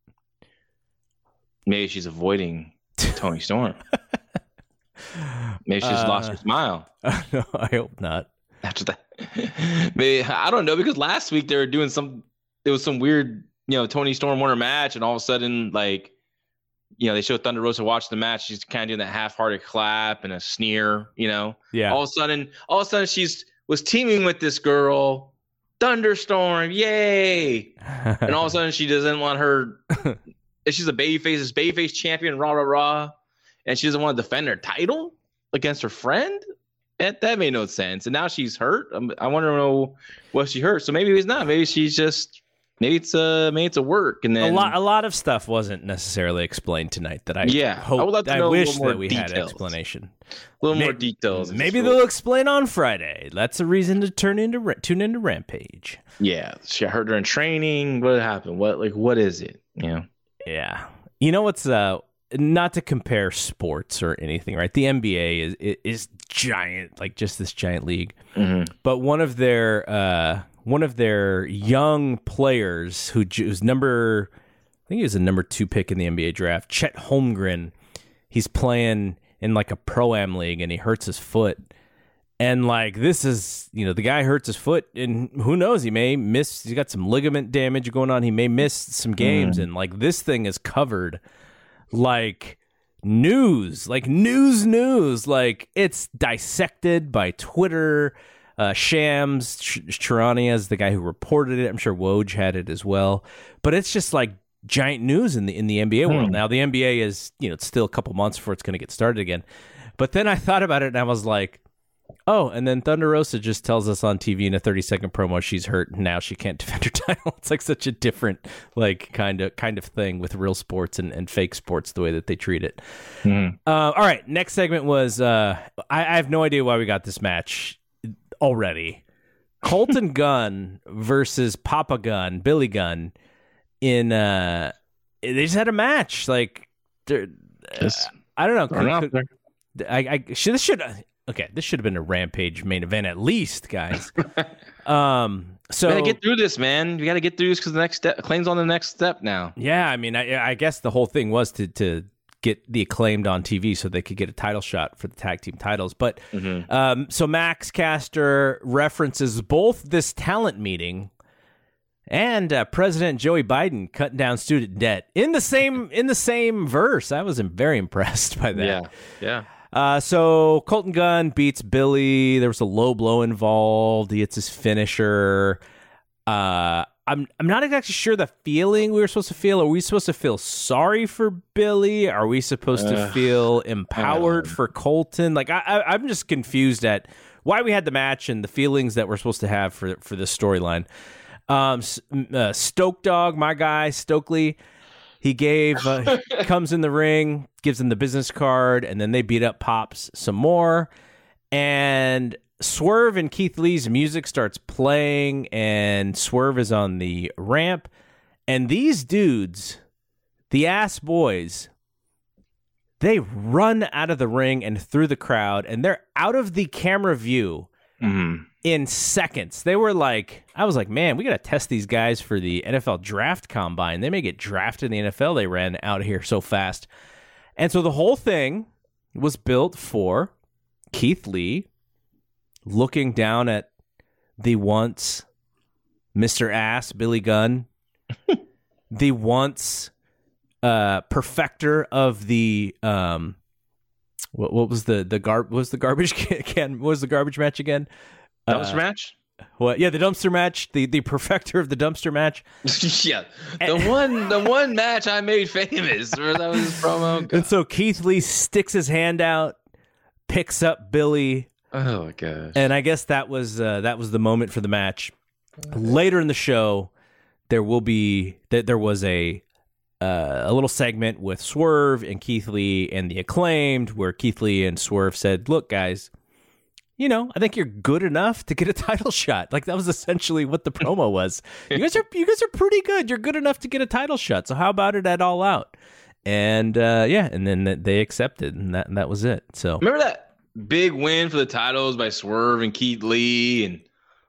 Maybe she's avoiding Tony Storm. Maybe she's uh, lost her smile. Uh, no, I hope not. After that, maybe I don't know, because last week they were doing some. There was some weird, you know, Tony Storm won her match, and all of a sudden, like. You know, they showed Thunder Rosa watch the match. She's kind of doing that half-hearted clap and a sneer, you know. Yeah. All of a sudden, all of a sudden, she's was teaming with this girl, Thunderstorm, yay! And all of a sudden, she doesn't want her. She's a babyface, this babyface champion, rah rah rah, and she doesn't want to defend her title against her friend. That that made no sense. And now she's hurt. I'm, I want to know what she hurt. So maybe it's not. Maybe she's just. Maybe it's a maybe it's a work, and then a lot a lot of stuff wasn't necessarily explained tonight. That I yeah, hope, I would love to I know wish a little more that we details. had explanation. A little maybe, more details. Maybe they'll explain on Friday. That's a reason to turn into tune into Rampage. Yeah, she heard her in training. What happened? What like what is it? You know? Yeah, you know what's uh not to compare sports or anything, right? The N B A is is giant, like just this giant league. Mm-hmm. But one of their uh. one of their young players who who's number, I think he was a number two pick in the N B A draft, Chet Holmgren. He's playing in like a pro-am league and he hurts his foot. And like, this is, you know, the guy hurts his foot and who knows, he may miss, he's got some ligament damage going on. He may miss some games. Mm. And like, this thing is covered like news, like news, news, like it's dissected by Twitter. Uh, Shams Charania is the guy who reported it. I'm sure Woj had it as well, but it's just like giant news in the, in the N B A world. Mm. Now the N B A is, you know, it's still a couple months before it's going to get started again. But then I thought about it and I was like, oh, and then Thunder Rosa just tells us on T V in a thirty second promo she's hurt and now she can't defend her title. It's like such a different like kind of kind of thing with real sports and, and fake sports, the way that they treat it. Mm-hmm. Uh, all right, next segment was uh, I, I have no idea why we got this match already. Colton Gunn versus Papa Gunn, Billy Gunn. In uh, they just had a match. Like, uh, I don't know. Could, could, I, I should this should. Okay, this should have been a Rampage main event at least, guys. um, so we gotta get through this, man. We gotta get through this because the next step, Acclaim's on the next step now. Yeah, I mean, I, I guess the whole thing was to to get the Acclaimed on T V so they could get a title shot for the tag team titles. But mm-hmm. um, so Max Caster references both this talent meeting and uh, President Joey Biden cutting down student debt in the same in the same verse. I was very impressed by that. Yeah, yeah. Uh, so Colton Gunn beats Billy. There was a low blow involved. He hits his finisher. Uh, I'm I'm not exactly sure the feeling we were supposed to feel. Are we supposed to feel sorry for Billy? Are we supposed uh, to feel empowered uh, for Colton? Like I, I I'm just confused at why we had the match and the feelings that we're supposed to have for for this storyline. Um, uh, Stoke Dog, my guy Stokely. He gave, uh, comes in the ring, gives him the business card, and then they beat up Pops some more. And Swerve and Keith Lee's music starts playing, and Swerve is on the ramp. And these dudes, the ass boys, they run out of the ring and through the crowd, and they're out of the camera view. Mm-hmm. In seconds. They were like, I was like, man, we got to test these guys for the N F L draft combine. They may get drafted in the N F L. They ran out of here so fast. And so the whole thing was built for Keith Lee looking down at the once Mister Ass, Billy Gunn, the once uh, perfecter of the, um, what, what was the, the gar- what was the garbage can, what was the garbage match again? Dumpster uh, match? What? Yeah, the dumpster match, the the perfecter of the dumpster match. Yeah, the and, one the one match I made famous. That was his promo. God. And so Keith Lee sticks his hand out, picks up Billy. Oh my gosh! And I guess that was uh, that was the moment for the match. Later in the show, there will be that there was a uh, a little segment with Swerve and Keith Lee and the Acclaimed, where Keith Lee and Swerve said, "Look, guys. You know, I think you're good enough to get a title shot." Like that was essentially what the promo was. You guys are, you guys are pretty good. You're good enough to get a title shot. So how about it at All Out? And uh, yeah, and then they accepted, and that and that was it. So remember that big win for the titles by Swerve and Keith Lee, and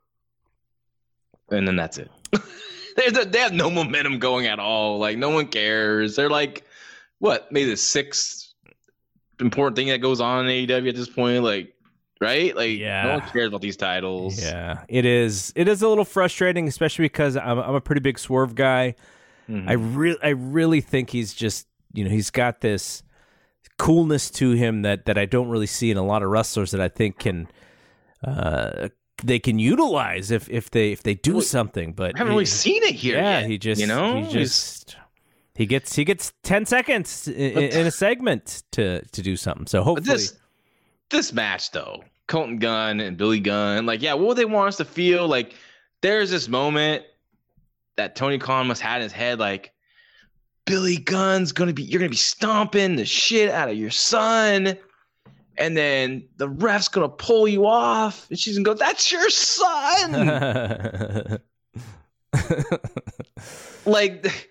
and then that's it. a, they have no momentum going at all. Like no one cares. They're like, what? Maybe the sixth important thing that goes on in A E W at this point. Like. Right? Like, yeah. No one cares about these titles. Yeah, it is. It is a little frustrating, especially because I'm, I'm a pretty big Swerve guy. Mm-hmm. I really, I really think he's just, you know, he's got this coolness to him that, that I don't really see in a lot of wrestlers that I think can, uh, they can utilize if, if they if they do well, something. But I haven't he, really seen it here. Yeah, yet, he just, you know, he just. He gets he gets ten seconds in, in a segment to, to do something. So hopefully. This, this match, though, Colton Gunn and Billy Gunn, like, yeah, what would they want us to feel? Like, there's this moment that Tony Khan must have had in his head, like, Billy Gunn's going to be, you're going to be stomping the shit out of your son. And then the ref's going to pull you off. And she's going to go, that's your son. Like,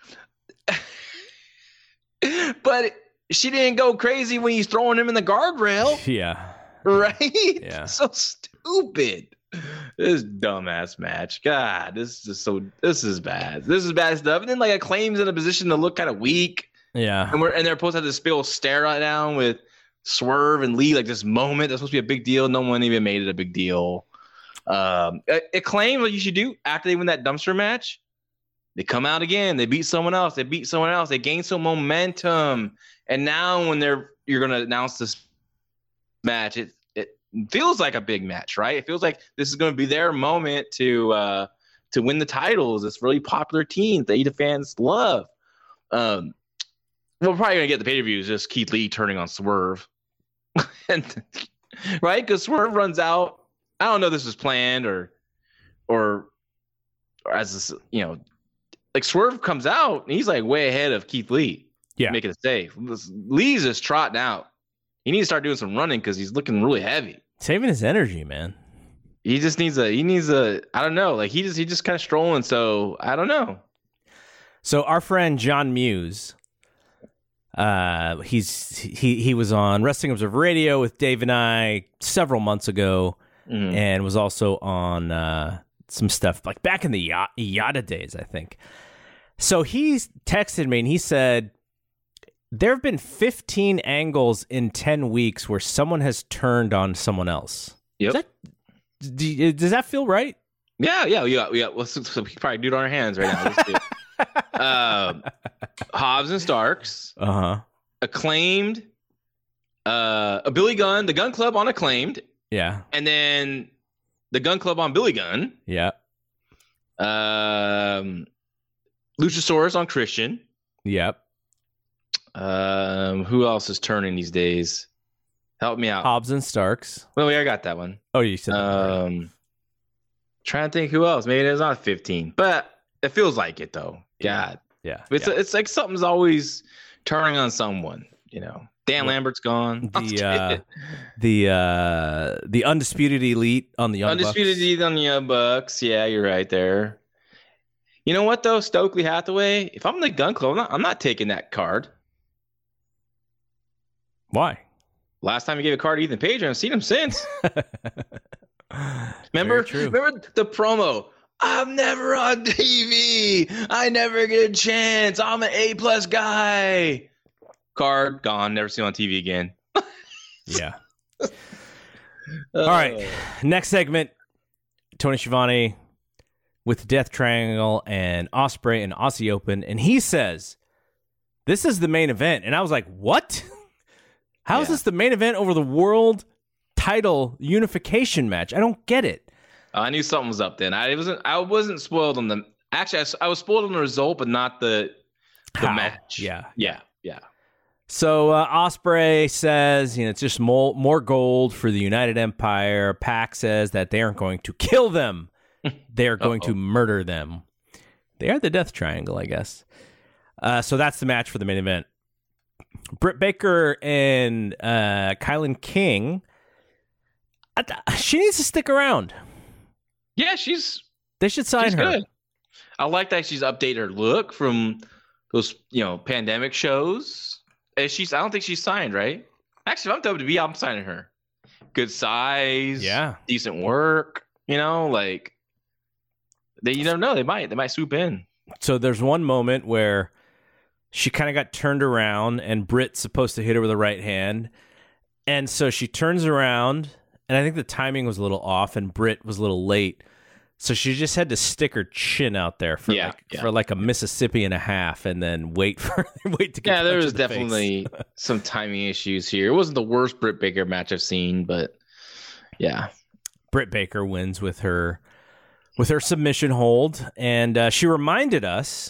but she didn't go crazy when he's throwing him in the guardrail. Yeah. Right? Yeah. So stupid. this dumbass match. God, this is so. This is bad. This is bad stuff. And then like Acclaim's in a position to look kind of weak. Yeah, and we're and they're supposed to have this big old stare right down with Swerve and Lee, like this moment that's supposed to be a big deal. No one even made it a big deal. Um, Acclaim, what you should do after they win that dumpster match, they come out again. They beat someone else. They beat someone else. They gain some momentum. And now when they're you're gonna announce this match, it it feels like a big match, right? It feels like this is gonna be their moment to uh, to win the titles. It's really popular team that the fans love. Um, we're probably gonna get the pay per views just Keith Lee turning on Swerve, and right because Swerve runs out. I don't know if this was planned or, or, or as this, you know, like Swerve comes out and he's like way ahead of Keith Lee. Yeah, making it safe. Lee's just trotting out. He needs to start doing some running because he's looking really heavy. Saving his energy, man. He just needs a. He needs a. I don't know. Like he just he just kind of strolling. So I don't know. So our friend John Muse, uh, he's he he was on Wrestling Observer Radio with Dave and I several months ago. Mm-hmm. And was also on uh, some stuff like back in the y- Yada days, I think. So he texted me and he said, there have been fifteen angles in ten weeks where someone has turned on someone else. Yep. Does that, do, does that feel right? Yeah, yeah, yeah. yeah. Well, so, so we can probably do it on our hands right now. Let's do it. um, Hobbs and Starks. Uh-huh. Acclaimed. Uh, a Billy Gunn. The Gun Club on Acclaimed. Yeah. And then the Gun Club on Billy Gunn. Yeah. Um, Luchasaurus on Christian. Yep. Um, who else is turning these days? Help me out. Hobbs and Starks. Well, yeah, I got that one. Oh, you said that. Um, right. Trying to think who else. Maybe it's not fifteen, but it feels like it though. God. Yeah. It's yeah. it's like something's always turning on someone, you know. Dan Lambert's gone. The uh, the uh, the Undisputed Elite on the Young Undisputed Bucks. Elite on the Young Bucks. Yeah, you're right there. You know what though, Stokely Hathaway? If I'm the Gun Club, I'm not, I'm not taking that card. Why? Last time he gave a card to Ethan Page, I haven't seen him since. remember, remember the promo? I'm never on T V. I never get a chance. I'm an A plus guy. Card gone. Never seen on T V again. Yeah. uh, All right. Next segment. Tony Schiavone with the Death Triangle and Ospreay and Aussie Open, and he says, "This is the main event." And I was like, "What? How yeah. is this the main event over the world title unification match? I don't get it." Uh, I knew something was up then. I wasn't. I wasn't spoiled on the. Actually, I, I was spoiled on the result, but not the the How? match. Yeah. Yeah. Yeah. So uh, Ospreay says, you know, it's just more, more gold for the United Empire. Pac says that they aren't going to kill them. They are going to murder them. They are the Death Triangle, I guess. Uh, so that's the match for the main event. Britt Baker and uh, Kylan King. I, she needs to stick around. Yeah, she's. They should sign her. Good. I like that she's updated her look from those, you know, pandemic shows. She's. I don't think she's signed, right? Actually, if I'm W W E, I'm signing her. Good size. Yeah. Decent work. You know, like they. You never know. They might. They might swoop in. So there's one moment where she kind of got turned around, and Britt's supposed to hit her with the right hand, and so she turns around, and I think the timing was a little off, and Britt was a little late. So she just had to stick her chin out there for yeah, like yeah. for like a Mississippi and a half, and then wait for wait to get. Yeah, there was the definitely some timing issues here. It wasn't the worst Britt Baker match I've seen, but yeah, Britt Baker wins with her with her submission hold, and uh, she reminded us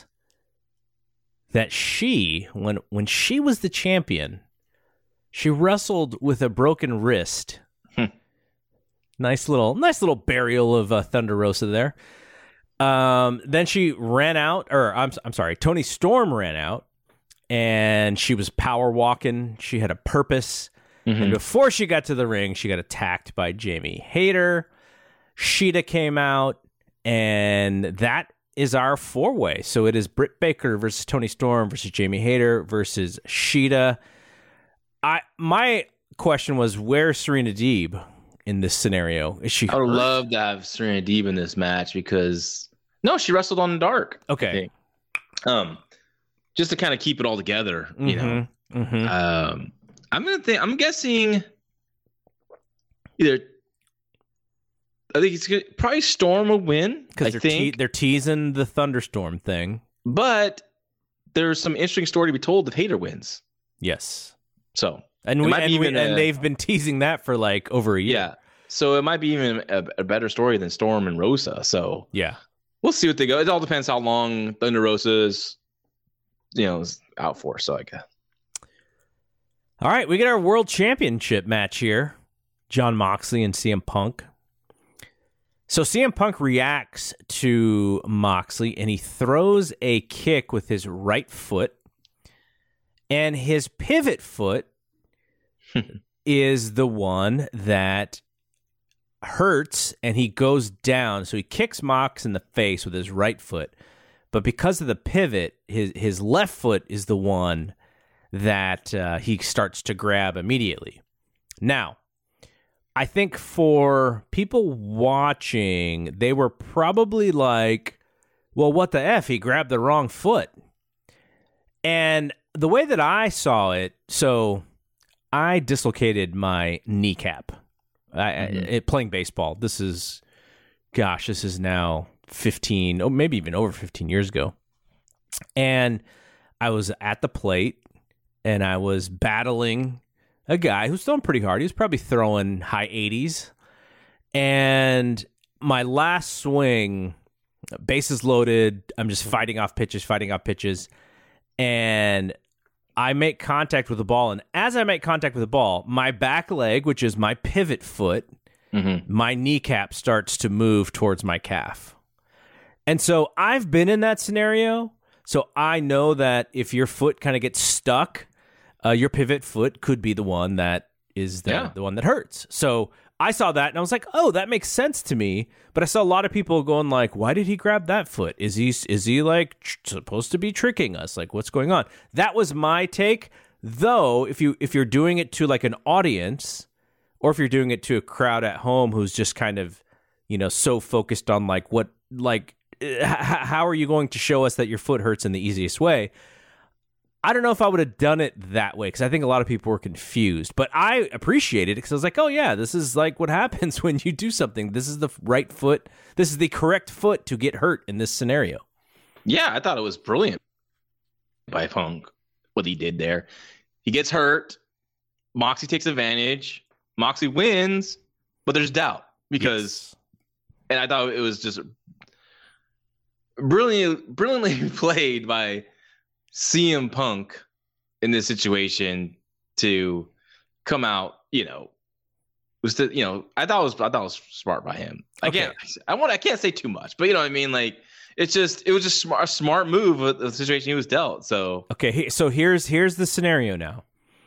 that she when when she was the champion, she wrestled with a broken wrist. Nice little, nice little burial of uh, Thunder Rosa there. Um, then she ran out, or I'm, I'm sorry, Toni Storm ran out, and she was power walking. She had a purpose, mm-hmm. and before she got to the ring, she got attacked by Jamie Hayter. Shida came out, and that is our four way. So it is Britt Baker versus Toni Storm versus Jamie Hayter versus Shida. I my question was, where's Serena Deeb? in this scenario? Is she I would hurt? love to have Serena Deeb in this match because no, she wrestled on the dark. Okay. Um, just to kind of keep it all together, you mm-hmm. know. Mm-hmm. Um, I'm gonna think. I'm guessing either. I think it's gonna, probably Storm will win because I they're think te- they're teasing the thunderstorm thing. But there's some interesting story to be told if Hayter wins. Yes. So and we, and, we, a, and they've been teasing that for like over a year. Yeah. So it might be even a, a better story than Storm and Rosa. So yeah, we'll see what they go. It all depends how long Thunder Rosa is, you know, is out for. So I guess. All right, we get our world championship match here. Jon Moxley and C M Punk. So C M Punk reacts to Moxley and he throws a kick with his right foot. And his pivot foot is the one that hurts and he goes down. So he kicks Mox in the face with his right foot. But because of the pivot, his, his left foot is the one that uh, he starts to grab immediately. Now, I think for people watching, they were probably like, well, what the F? He grabbed the wrong foot. And the way that I saw it, so I dislocated my kneecap I, mm-hmm. I, it, playing baseball. This is, gosh, this is now fifteen, oh, maybe even over fifteen years ago. And I was at the plate and I was battling a guy who's throwing pretty hard. He was probably throwing high eighties. And my last swing, bases loaded, I'm just fighting off pitches, fighting off pitches. And I make contact with the ball. And as I make contact with the ball, my back leg, which is my pivot foot, mm-hmm. my kneecap starts to move towards my calf. And so I've been in that scenario. So I know that if your foot kind of gets stuck, Uh, your pivot foot could be the one that is the, yeah. the one that hurts. So I saw that and I was like, oh, that makes sense to me. But I saw a lot of people going like, why did he grab that foot? Is he is he like tr- supposed to be tricking us? Like, what's going on? That was my take. Though, if you if you're doing it to like an audience, or if you're doing it to a crowd at home who's just kind of, you know, so focused on like what like h- how are you going to show us that your foot hurts in the easiest way? I don't know if I would have done it that way because I think a lot of people were confused. But I appreciate it because I was like, oh, yeah, this is like what happens when you do something. This is the right foot. This is the correct foot to get hurt in this scenario. Yeah, I thought it was brilliant by Punk, what he did there. He gets hurt. Moxie takes advantage. Moxie wins, but there's doubt because, yes. and I thought it was just brilliantly, brilliantly played by C M Punk in this situation to come out, you know, was the, you know, I thought it was, I thought it was smart by him. I okay. can't, I want, I can't say too much, but you know what I mean? Like, it's just, it was just smart, a smart move of the situation he was dealt. So, okay. So here's, here's the scenario now.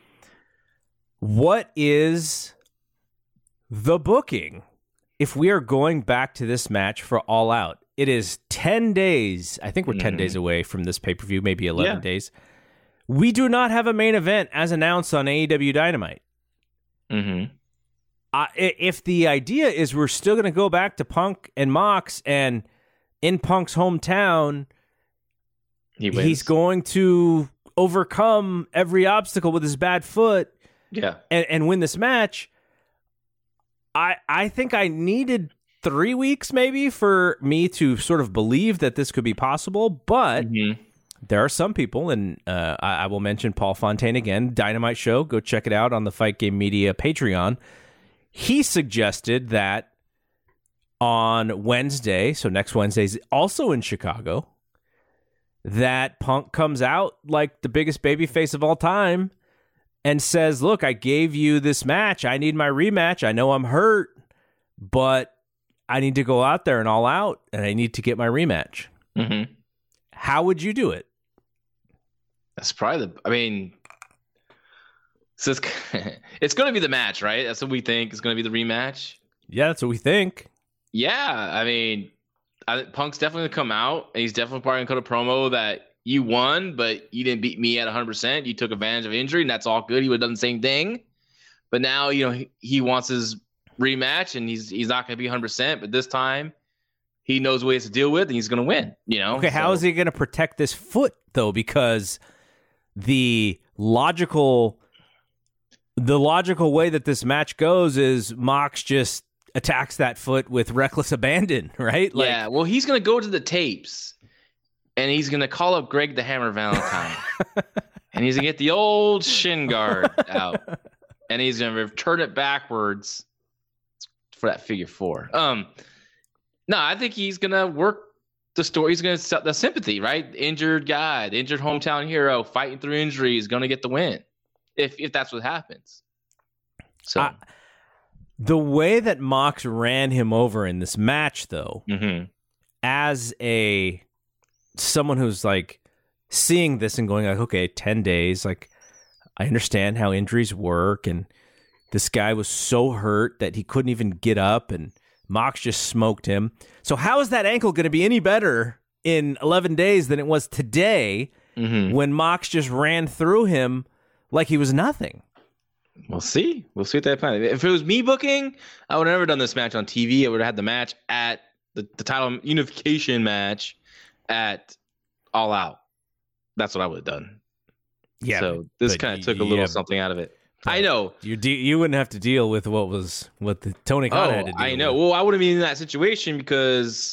What is the booking if we are going back to this match for All Out? It is ten days. I think we're ten mm-hmm. days away from this pay-per-view, maybe eleven yeah. days. We do not have a main event as announced on A E W Dynamite. Mm-hmm. Uh, if the idea is we're still going to go back to Punk and Mox, and in Punk's hometown, he wins. He's going to overcome every obstacle with his bad foot yeah. and, and win this match, I I think I needed three weeks maybe for me to sort of believe that this could be possible, but mm-hmm. there are some people, and uh, I, I will mention Paul Fontaine again, Dynamite Show, go check it out on the Fight Game Media Patreon. He suggested that on Wednesday, so next Wednesday's also in Chicago, that Punk comes out like the biggest babyface of all time and says, look, I gave you this match. I need my rematch. I know I'm hurt, but I need to go out there and all out, and I need to get my rematch. Mm-hmm. How would you do it? That's probably the, I mean, so it's, it's going to be the match, right? That's what we think is going to be the rematch. Yeah, that's what we think. Yeah, I mean, I, Punk's definitely going to come out, and he's definitely probably going to cut a promo that you won, but you didn't beat me at one hundred percent. You took advantage of injury, and that's all good. He would have done the same thing. But now, you know, he, he wants his rematch, and he's he's not going to be one hundred percent, but this time he knows ways to deal with, and he's going to win. You know. Okay, so. How is he going to protect this foot though? Because the logical, the logical way that this match goes is Mox just attacks that foot with reckless abandon, right? Like, yeah. Well, he's going to go to the tapes, and he's going to call up Greg the Hammer Valentine, and he's going to get the old shin guard out, and he's going to turn it backwards for that figure four. Um, no, I think he's going to work the story. He's going to set the sympathy, right? Injured guy, the injured hometown hero fighting through injury is going to get the win if if that's what happens. So uh, the way that Mox ran him over in this match, though, mm-hmm. as a someone who's like seeing this and going like, okay, ten days, like I understand how injuries work, and this guy was so hurt that he couldn't even get up, and Mox just smoked him. So how is that ankle going to be any better in eleven days than it was today mm-hmm. when Mox just ran through him like he was nothing? We'll see. We'll see what they plan. If it was me booking, I would have never done this match on T V. I would have had the match at the, the title unification match at All Out. That's what I would have done. Yeah. So this kind of took a little yeah, something out of it. I know you de- you wouldn't have to deal with what was what the Tony Khan oh, had to deal I know. with. Well, I wouldn't be in that situation because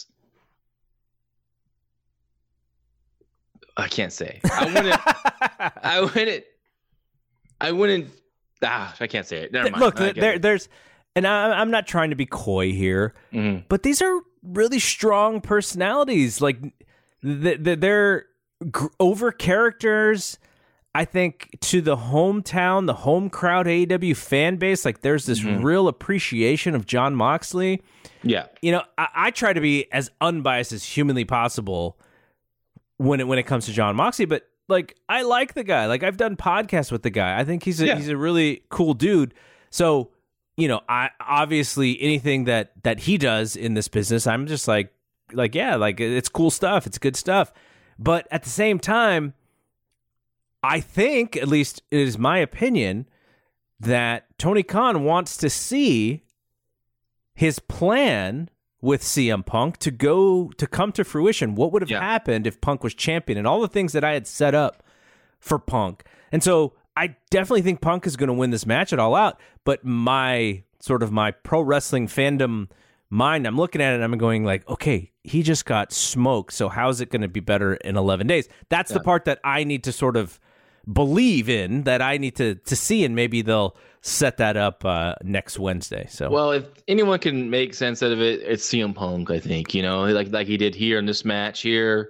I can't say. I wouldn't. I wouldn't. I wouldn't. Ah, I can't say it. Never mind. Look, there, there's, and I, I'm not trying to be coy here, mm-hmm. but these are really strong personalities. Like they're over characters. I think to the hometown, the home crowd, A E W fan base, like there's this mm-hmm. real appreciation of Jon Moxley. Yeah, you know, I, I try to be as unbiased as humanly possible when it when it comes to Jon Moxley, but like I like the guy. Like I've done podcasts with the guy. I think he's a, yeah. he's a really cool dude. So you know, I obviously anything that that he does in this business, I'm just like like yeah, like it's cool stuff. It's good stuff. But at the same time, I think, at least it is my opinion, that Tony Khan wants to see his plan with C M Punk to go to come to fruition. What would have yeah. happened if Punk was champion and all the things that I had set up for Punk. And so I definitely think Punk is going to win this match at All Out, but my sort of my pro wrestling fandom mind, I'm looking at it and I'm going like, okay, he just got smoked. So how is it going to be better in eleven days? That's yeah. the part that I need to sort of believe in, that I need to to see, and maybe they'll set that up uh, next Wednesday. So, well, if anyone can make sense out of it, it's C M Punk. I think you know, like like he did here in this match here,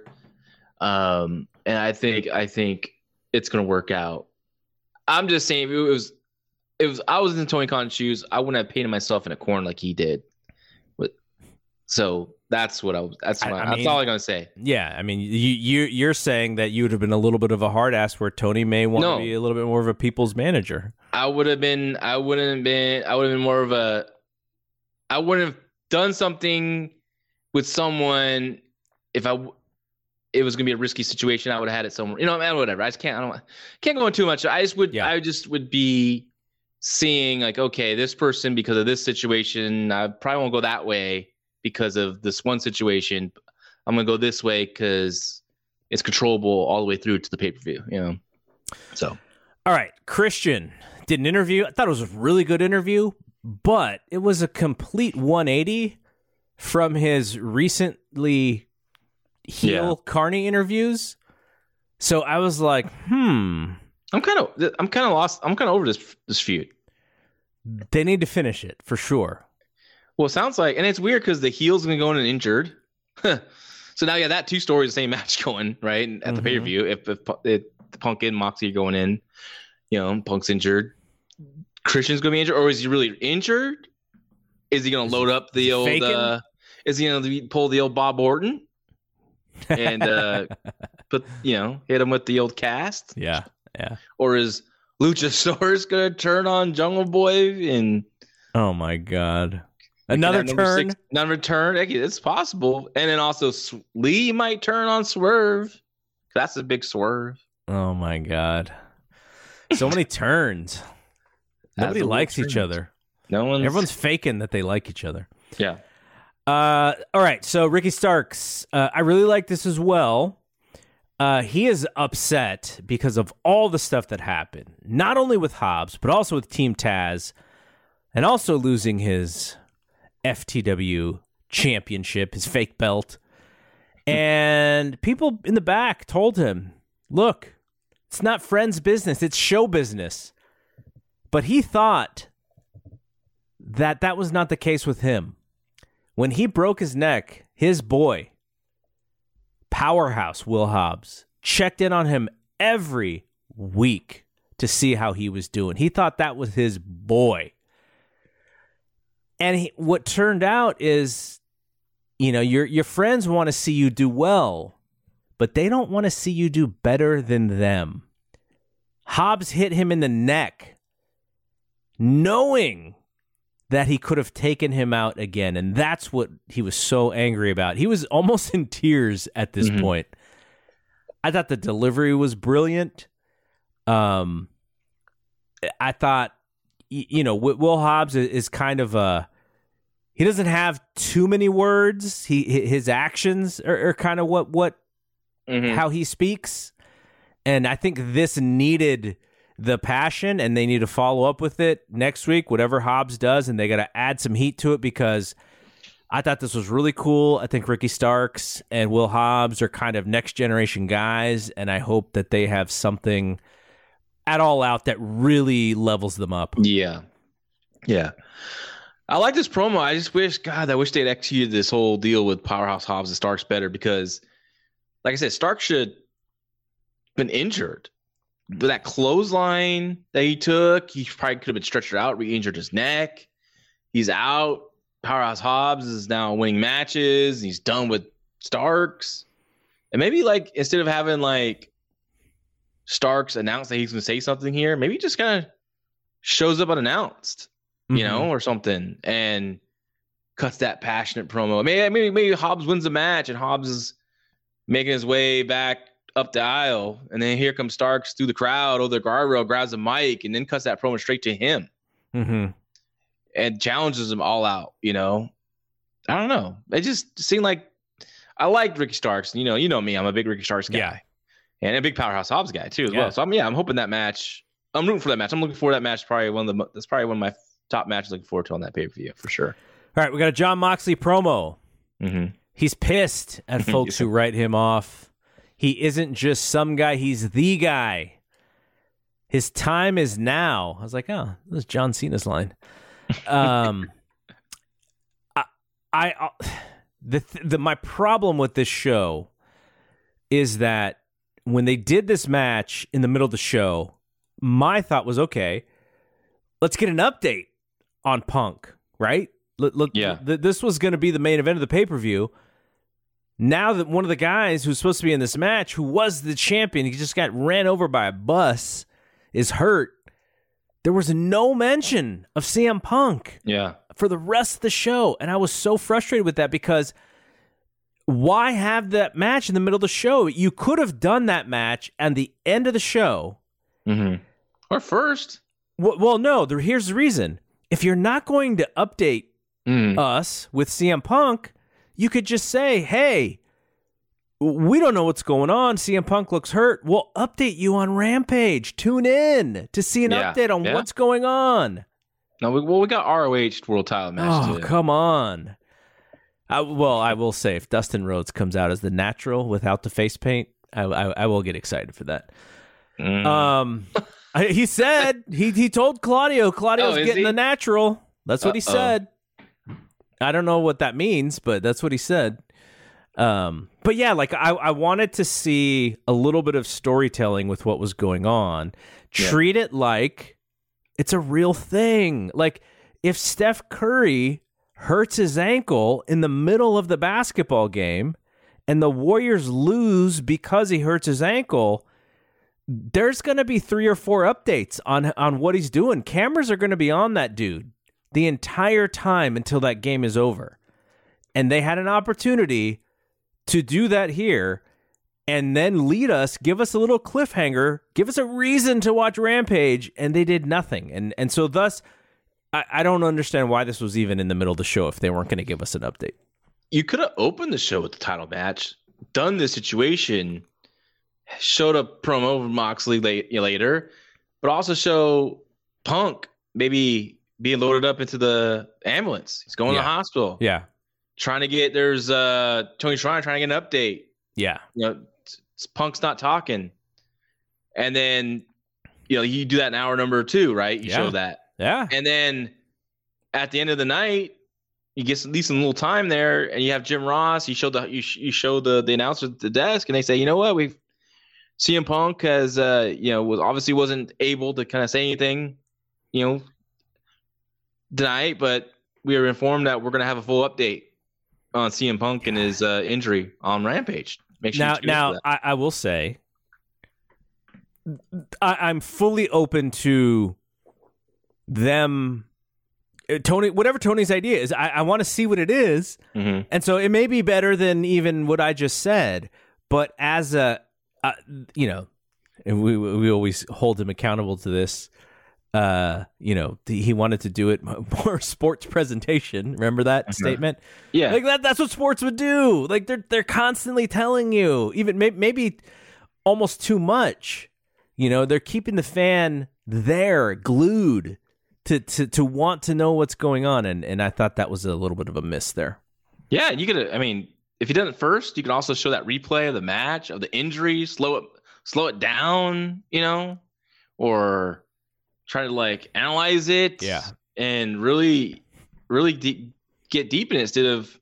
um, and I think I think it's gonna work out. I'm just saying, if it was it was I was in Tony Khan's shoes, I wouldn't have painted myself in a corner like he did. But so that's what I was. That's what, I, I mean, that's all I'm gonna say. Yeah, I mean, you you you're saying that you would have been a little bit of a hard ass, where Tony may want no. to be a little bit more of a people's manager. I would have been. I wouldn't have been. I would have been more of a. I wouldn't have done something with someone if I. It was gonna be a risky situation. I would have had it somewhere. You know, man, whatever. I just can't. I don't. Can't go into too much. I just would. Yeah. I just would be seeing like, okay, this person, because of this situation, I probably won't go that way. Because of this one situation, I'm gonna go this way because it's controllable all the way through to the pay per view. You know, so all right. Christian did an interview. I thought it was a really good interview, but it was a complete one eighty from his recently heel yeah. Carney interviews. So I was like, hmm. I'm kind of, I'm kind of lost. I'm kind of over this this feud. They need to finish it for sure. Well, it sounds like, and it's weird because the heel's going to go in and injured. So now you have that two stories, the same match going, right? At the mm-hmm. pay-per-view. If, if, if the Punk and Moxley are going in, you know, Punk's injured. Christian's going to be injured, or is he really injured? Is he going to load up the old, uh, is he going to pull the old Bob Orton? And uh, put, you know, hit him with the old cast? Yeah, yeah. Or is Luchasaurus going to turn on Jungle Boy and... Oh, my God. Another turn. Six, another turn. It's possible. And then also Lee might turn on Swerve. That's a big swerve. Oh my God. So many turns. Nobody likes each other. No one's Everyone's faking that they like each other. Yeah. Uh, all right. So Ricky Starks, uh, I really like this as well. Uh, he is upset because of all the stuff that happened, not only with Hobbs, but also with Team Taz, and also losing his F T W championship, his fake belt. And people in the back told him, look, it's not friends business, it's show business. But he thought that that was not the case with him. When he broke his neck, his boy, powerhouse Will Hobbs, checked in on him every week to see how he was doing. He thought that was his boy. And he, what turned out is, you know, your your friends want to see you do well, but they don't want to see you do better than them. Hobbs hit him in the neck, knowing that he could have taken him out again. And that's what he was so angry about. He was almost in tears at this mm-hmm. point. I thought the delivery was brilliant. Um, I thought, you know, Will Hobbs is kind of a, he doesn't have too many words. He his actions are, are kind of what, what mm-hmm. how he speaks. And I think this needed the passion, and they need to follow up with it next week, whatever Hobbs does, and they got to add some heat to it, because I thought this was really cool. I think Ricky Starks and Will Hobbs are kind of next generation guys, and I hope that they have something at All Out that really levels them up. Yeah. Yeah. I like this promo. I just wish, God, I wish they'd executed this whole deal with Powerhouse Hobbs and Starks better, because, like I said, Starks should have been injured. But that clothesline that he took, he probably could have been stretched out, re-injured his neck. He's out. Powerhouse Hobbs is now winning matches. He's done with Starks. And maybe, like, instead of having, like, Starks announce that he's going to say something here, maybe he just kind of shows up unannounced, you mm-hmm. know, or something, and cuts that passionate promo. Maybe, maybe, maybe Hobbs wins the match, and Hobbs is making his way back up the aisle, and then here comes Starks through the crowd over the guardrail, grabs a mic, and then cuts that promo straight to him, mm-hmm. and challenges him all out. You know, I don't know. It just seemed like I liked Ricky Starks. You know, you know me, I'm a big Ricky Starks guy, yeah. and a big Powerhouse Hobbs guy too as yeah. well. So I'm yeah, I'm hoping that match. I'm rooting for that match. I'm looking for that match. Probably one of the that's probably one of my top matches looking forward to on that pay per view for sure. All right, we got a Jon Moxley promo. Mm-hmm. He's pissed at folks who write him off. He isn't just some guy, he's the guy. His time is now. I was like, oh, this is John Cena's line. Um, I, I, the, the, my problem with this show is that when they did this match in the middle of the show, my thought was, okay, let's get an update on Punk, right? Look, look yeah. th- this was going to be the main event of the pay-per-view. Now that one of the guys who's supposed to be in this match, who was the champion, he just got ran over by a bus, is hurt. There was no mention of C M Punk yeah. for the rest of the show. And I was so frustrated with that, because why have that match in the middle of the show? You could have done that match at the end of the show. Mm-hmm. Or first. Well, well, no, there, here's the reason. If you're not going to update mm. us with C M Punk, you could just say, hey, we don't know what's going on. C M Punk looks hurt. We'll update you on Rampage. Tune in to see an yeah. update on yeah. what's going on. No, we, well, we got R O H World Title match. Oh, too. come on. I, well, I will say, if Dustin Rhodes comes out as the natural without the face paint, I, I, I will get excited for that. Mm. Um, I, he said, he, he told Claudio, Claudio's oh, getting he? the natural. That's what Uh-oh. he said. I don't know what that means, but that's what he said. Um, but yeah, like I, I wanted to see a little bit of storytelling with what was going on. Treat yeah. it like it's a real thing. Like if Steph Curry hurts his ankle in the middle of the basketball game and the Warriors lose because he hurts his ankle, there's going to be three or four updates on, on what he's doing. Cameras are going to be on that dude the entire time until that game is over. And they had an opportunity to do that here and then lead us, give us a little cliffhanger, give us a reason to watch Rampage, and they did nothing. And and so thus, I, I don't understand why this was even in the middle of the show if they weren't going to give us an update. You could have opened the show with the title match, done this situation, showed a promo of Moxley late, later, but also show Punk maybe being loaded up into the ambulance. He's going yeah. to the hospital. Yeah. Trying to get, there's uh, Tony Schiavone trying to get an update. Yeah. You know, Punk's not talking. And then, you know, you do that in hour number two, right? You yeah. show that. Yeah. And then at the end of the night, you get at least a little time there, and you have Jim Ross. You show the you, you show the the announcer at the desk, and they say, you know what, we've C M Punk has uh you know was obviously wasn't able to kind of say anything, you know, tonight, but we were informed that we're going to have a full update on C M Punk and his uh, injury on Rampage. Make sure now, you now I, I will say, I, I'm fully open to them. Tony, whatever Tony's idea is, I, I want to see what it is. Mm-hmm. And so it may be better than even what I just said. But as a, uh, you know, and we we always hold him accountable to this. Uh, you know, he wanted to do it more sports presentation. Remember that mm-hmm. statement? Yeah, like that. That's what sports would do. Like they're they're constantly telling you, even may, maybe almost too much. You know, they're keeping the fan there, glued. To, to to want to know what's going on, and, and I thought that was a little bit of a miss there. Yeah, you could. I mean, if you did it first, you could also show that replay of the match, of the injury, slow it slow it down, you know, or try to like analyze it, yeah, and really, really deep, get deep in it instead of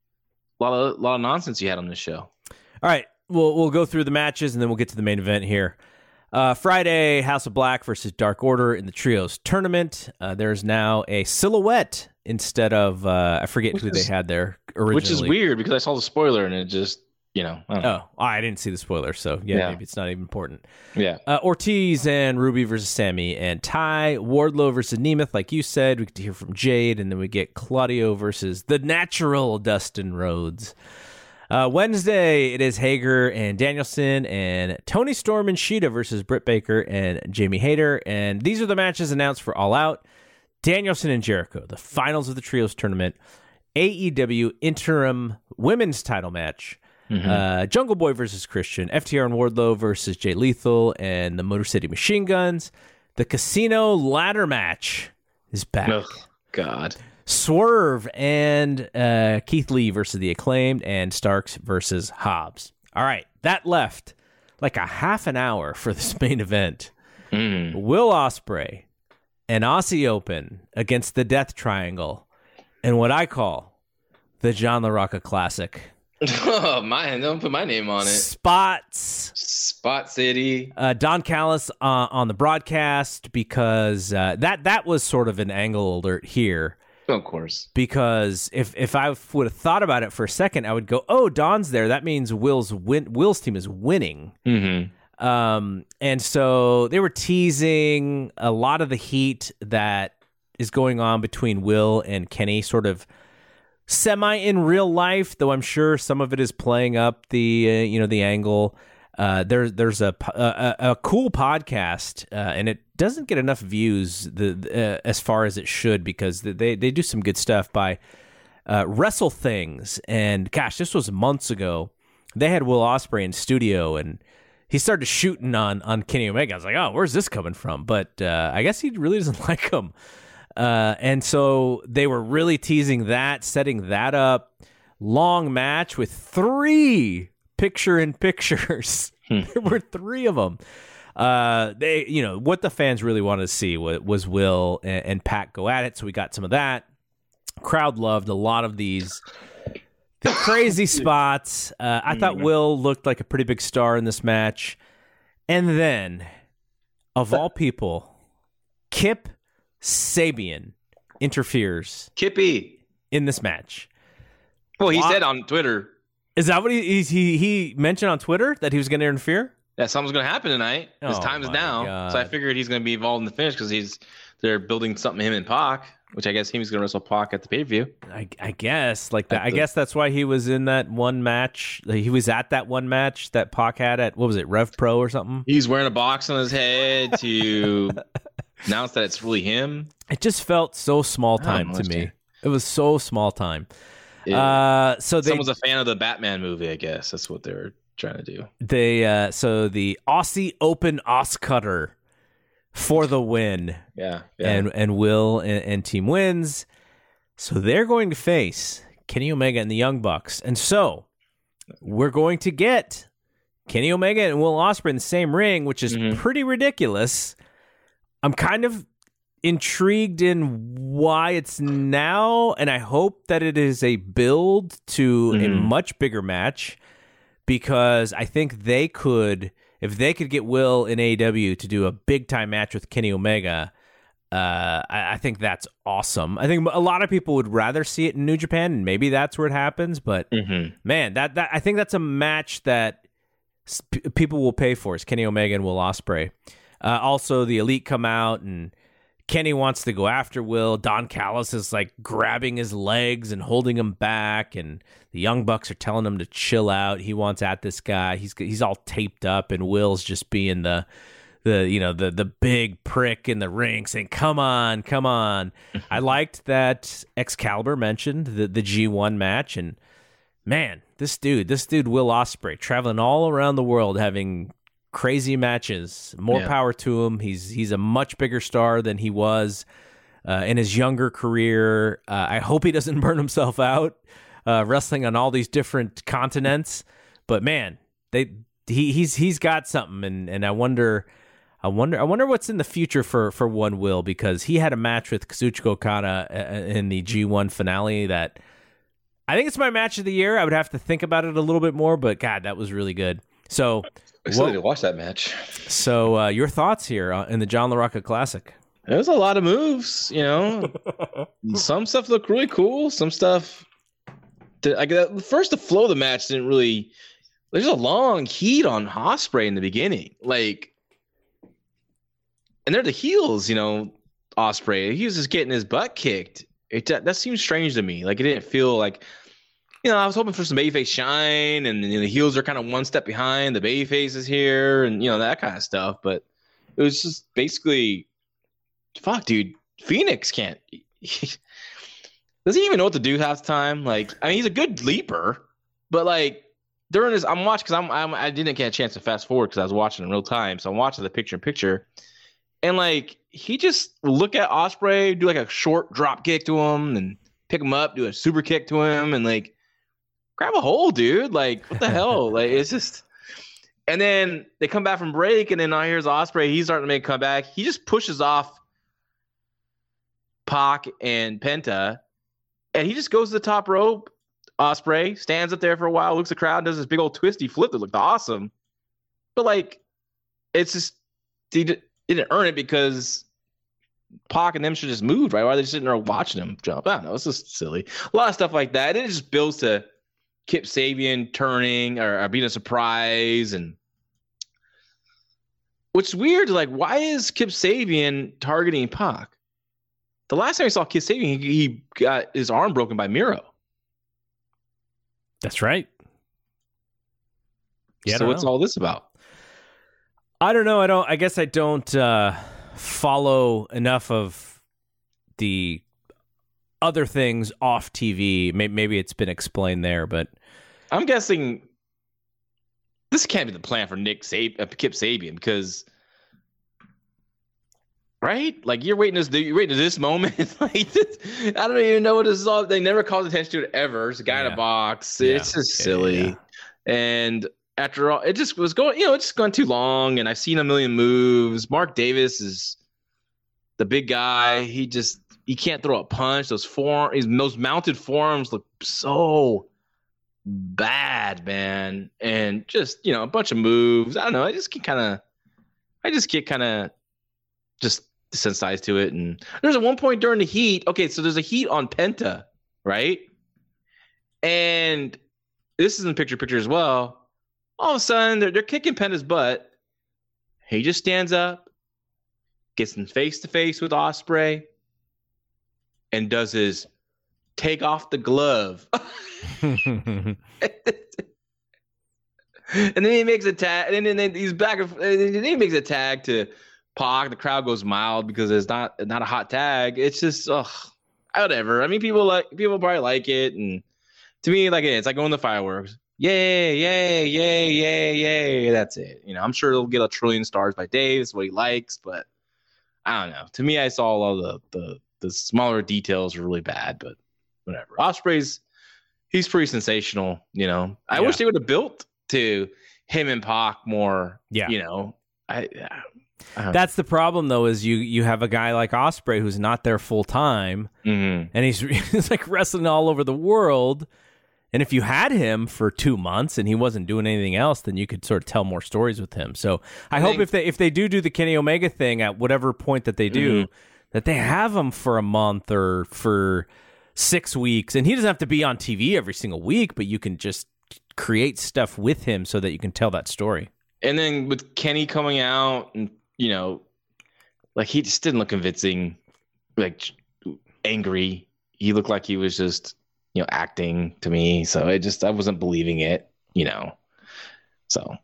a lot of a lot of nonsense you had on this show. All right, we'll we'll go through the matches and then we'll get to the main event here. Uh, Friday, House of Black versus Dark Order in the Trios tournament. Uh, there's now a silhouette instead of, uh, I forget which who is, they had there originally. Which is weird because I saw the spoiler and it just, you know. I don't know. Oh, I didn't see the spoiler, so yeah, yeah. maybe it's not even important. Yeah. Uh, Ortiz and Ruby versus Sammy and Ty. Wardlow versus Nemeth, like you said. We get to hear from Jade, and then we get Claudio versus the natural Dustin Rhodes. Uh, Wednesday, it is Hager and Danielson and Tony Storm and Shida versus Britt Baker and Jamie Hayter. And these are the matches announced for All Out. Danielson and Jericho, the finals of the Trios tournament. A E W interim women's title match. Mm-hmm. Uh, Jungle Boy versus Christian. F T R and Wardlow versus Jay Lethal and the Motor City Machine Guns. The Casino ladder match is back. Oh, God. Swerve and uh, Keith Lee versus the Acclaimed and Starks versus Hobbs. All right, that left like a half an hour for this main event. Mm. Will Ospreay and Aussie Open against the Death Triangle and what I call the John LaRocca Classic. Oh, my, don't put my name on it. Spots. Spot City. Uh, Don Callis uh, on the broadcast because uh, that, that was sort of an angle alert here. Of course. Because if, if I would have thought about it for a second, I would go, oh, Don's there. That means Will's win- Will's team is winning. Mm-hmm. Um, and so they were teasing a lot of the heat that is going on between Will and Kenny, sort of semi in real life, though I'm sure some of it is playing up the, uh, you know, the angle. Uh, there, there's a, a, a cool podcast, uh, and it doesn't get enough views the, uh, as far as it should because they, they do some good stuff by uh, Wrestle Things. And gosh, this was months ago. They had Will Ospreay in studio, and he started shooting on, on Kenny Omega. I was like, oh, where's this coming from? But uh, I guess he really doesn't like him. Uh, and so they were really teasing that, setting that up. Long match with three picture-in-pictures. There were three of them. Uh, they, you know, what the fans really wanted to see was, was Will and, and Pat go at it. So we got some of that. Crowd loved a lot of these the crazy spots. Uh, I thought Will looked like a pretty big star in this match. And then, of all people, Kip Sabian interferes. Kippy in this match. Well, he Why? said on Twitter. Is that what he he he mentioned on Twitter that he was going to interfere? Yeah, something's going to happen tonight. His oh time is now, God. So I figured he's going to be involved in the finish because he's they're building something him and Pac, which I guess he's going to wrestle Pac at the pay per view. I, I guess like that. At I the, guess that's why he was in that one match. He was at that one match that Pac had at what was it, Rev Pro or something? He's wearing a box on his head to announced that it's really him. It just felt so small time to me. It was so small time. It, uh, so they, someone's a fan of the Batman movie, I guess. That's what they're trying to do. They uh, so the Aussie Open Oscutter for the win. Yeah, yeah. And and Will and, and team wins. So they're going to face Kenny Omega and the Young Bucks. And so we're going to get Kenny Omega and Will Ospreay in the same ring, which is mm-hmm. pretty ridiculous. I'm kind of intrigued in why it's now, and I hope that it is a build to mm-hmm. a much bigger match, because I think they could, if they could get Will in A E W to do a big-time match with Kenny Omega, uh, I, I think that's awesome. I think a lot of people would rather see it in New Japan, and maybe that's where it happens, but mm-hmm. man, that, that I think that's a match that sp- people will pay for, is Kenny Omega and Will Ospreay. Uh, also, the Elite come out, and Kenny wants to go after Will. Don Callis is like grabbing his legs and holding him back, and the Young Bucks are telling him to chill out. He wants at this guy. He's he's all taped up, and Will's just being the the you know the the big prick in the ring, saying, "Come on, come on." I liked that Excalibur mentioned the the G one match, and man, this dude, this dude Will Ospreay, traveling all around the world, having crazy matches. More yeah. power to him. He's he's a much bigger star than he was uh, in his younger career. Uh, I hope he doesn't burn himself out uh, wrestling on all these different continents. But man, they he he's he's got something, and, and I wonder I wonder I wonder what's in the future for for one Will, because he had a match with Kazuchika Okada in the G one finale that I think it's my match of the year. I would have to think about it a little bit more, but God, that was really good. So. Excited to watch that match. So, uh, your thoughts here in the John LaRocca Classic? There's a lot of moves, you know. Some stuff looked really cool. Some stuff, did, I get first the flow of the match didn't really. There's a long heat on Ospreay in the beginning, like, and they're the heels, you know. Ospreay, he was just getting his butt kicked. It that seems strange to me. Like, it didn't feel like. You know, I was hoping for some babyface shine, and you know, the heels are kind of one step behind. The babyface is here, and you know that kind of stuff. But it was just basically, fuck, dude. Phoenix can't. Does he even know what to do half the time? Like, I mean, he's a good leaper, but like during this, I'm watching because I'm, I'm I didn't get a chance to fast forward because I was watching in real time, so I'm watching the picture in picture, and like he just look at Ospreay, do like a short drop kick to him, and pick him up, do a super kick to him, and like. Grab a hold, dude. Like, what the hell? Like, it's just. And then they come back from break, and then now here's Ospreay. He's starting to make a comeback. He just pushes off Pac and Penta, and he just goes to the top rope. Ospreay stands up there for a while, looks at the crowd, does this big old twisty flip that looked awesome. But, like, it's just. He didn't earn it because Pac and them should just move, right? Why are they just sitting there watching him jump? I don't know. It's just silly. A lot of stuff like that. And it just builds to Kip Sabian turning or, or being a surprise, and what's weird, like, why is Kip Sabian targeting Pac? The last time I saw Kip Sabian, he, he got his arm broken by Miro. That's right. Yeah. So what's know. all this about? I don't know. I don't. I guess I don't uh, follow enough of the other things off T V. Maybe it's been explained there, but I'm guessing this can't be the plan for Nick Sab- uh, Kip Sabian, because, right? Like, you're waiting this, you're waiting to this moment. Like, this, I don't even know what this is all. They never called attention to it ever. It's a guy yeah. in a box. Yeah. It's just yeah, silly. Yeah. And after all, it just was going. You know, it's just gone too long. And I've seen a million moves. Mark Davis is the big guy. He just. He can't throw a punch. Those form, those mounted forearms look so bad, man. And just, you know, a bunch of moves. I don't know. I just get kind of, I just get kind of just desensitized to it. And there's at one point during the heat. Okay, so there's a heat on Penta, right? And this is in picture picture as well. All of a sudden, they're they're kicking Penta's butt. He just stands up, gets in face to face with Ospreay, and does his take off the glove. And then he makes a tag, and then, then he's back, and then he makes a tag to Pac, the crowd goes mild because it's not not a hot tag. It's just ugh, whatever. I mean, people like people probably like it, and to me, like it's like going to fireworks. Yay, yay, yay, yay, yay. That's it. You know, I'm sure they'll get a trillion stars by Dave. It's what he likes, but I don't know. To me, I saw all the the the smaller details were really bad, but whatever. Ospreay's he's pretty sensational. You know, I Yeah. wish they would have built to him and Pac more. Yeah. You know, I. I That's the problem, though, is you you have a guy like Ospreay who's not there full time, mm-hmm. and he's, he's like wrestling all over the world. And if you had him for two months and he wasn't doing anything else, then you could sort of tell more stories with him. So I, I hope think, if they if they do do the Kenny Omega thing at whatever point that they do, mm-hmm. that they have him for a month or for six weeks, and he doesn't have to be on T V every single week, but you can just create stuff with him so that you can tell that story. And then with Kenny coming out and, you know, like he just didn't look convincing, like angry. He looked like he was just, you know, acting to me. So I just, I wasn't believing it, you know, so.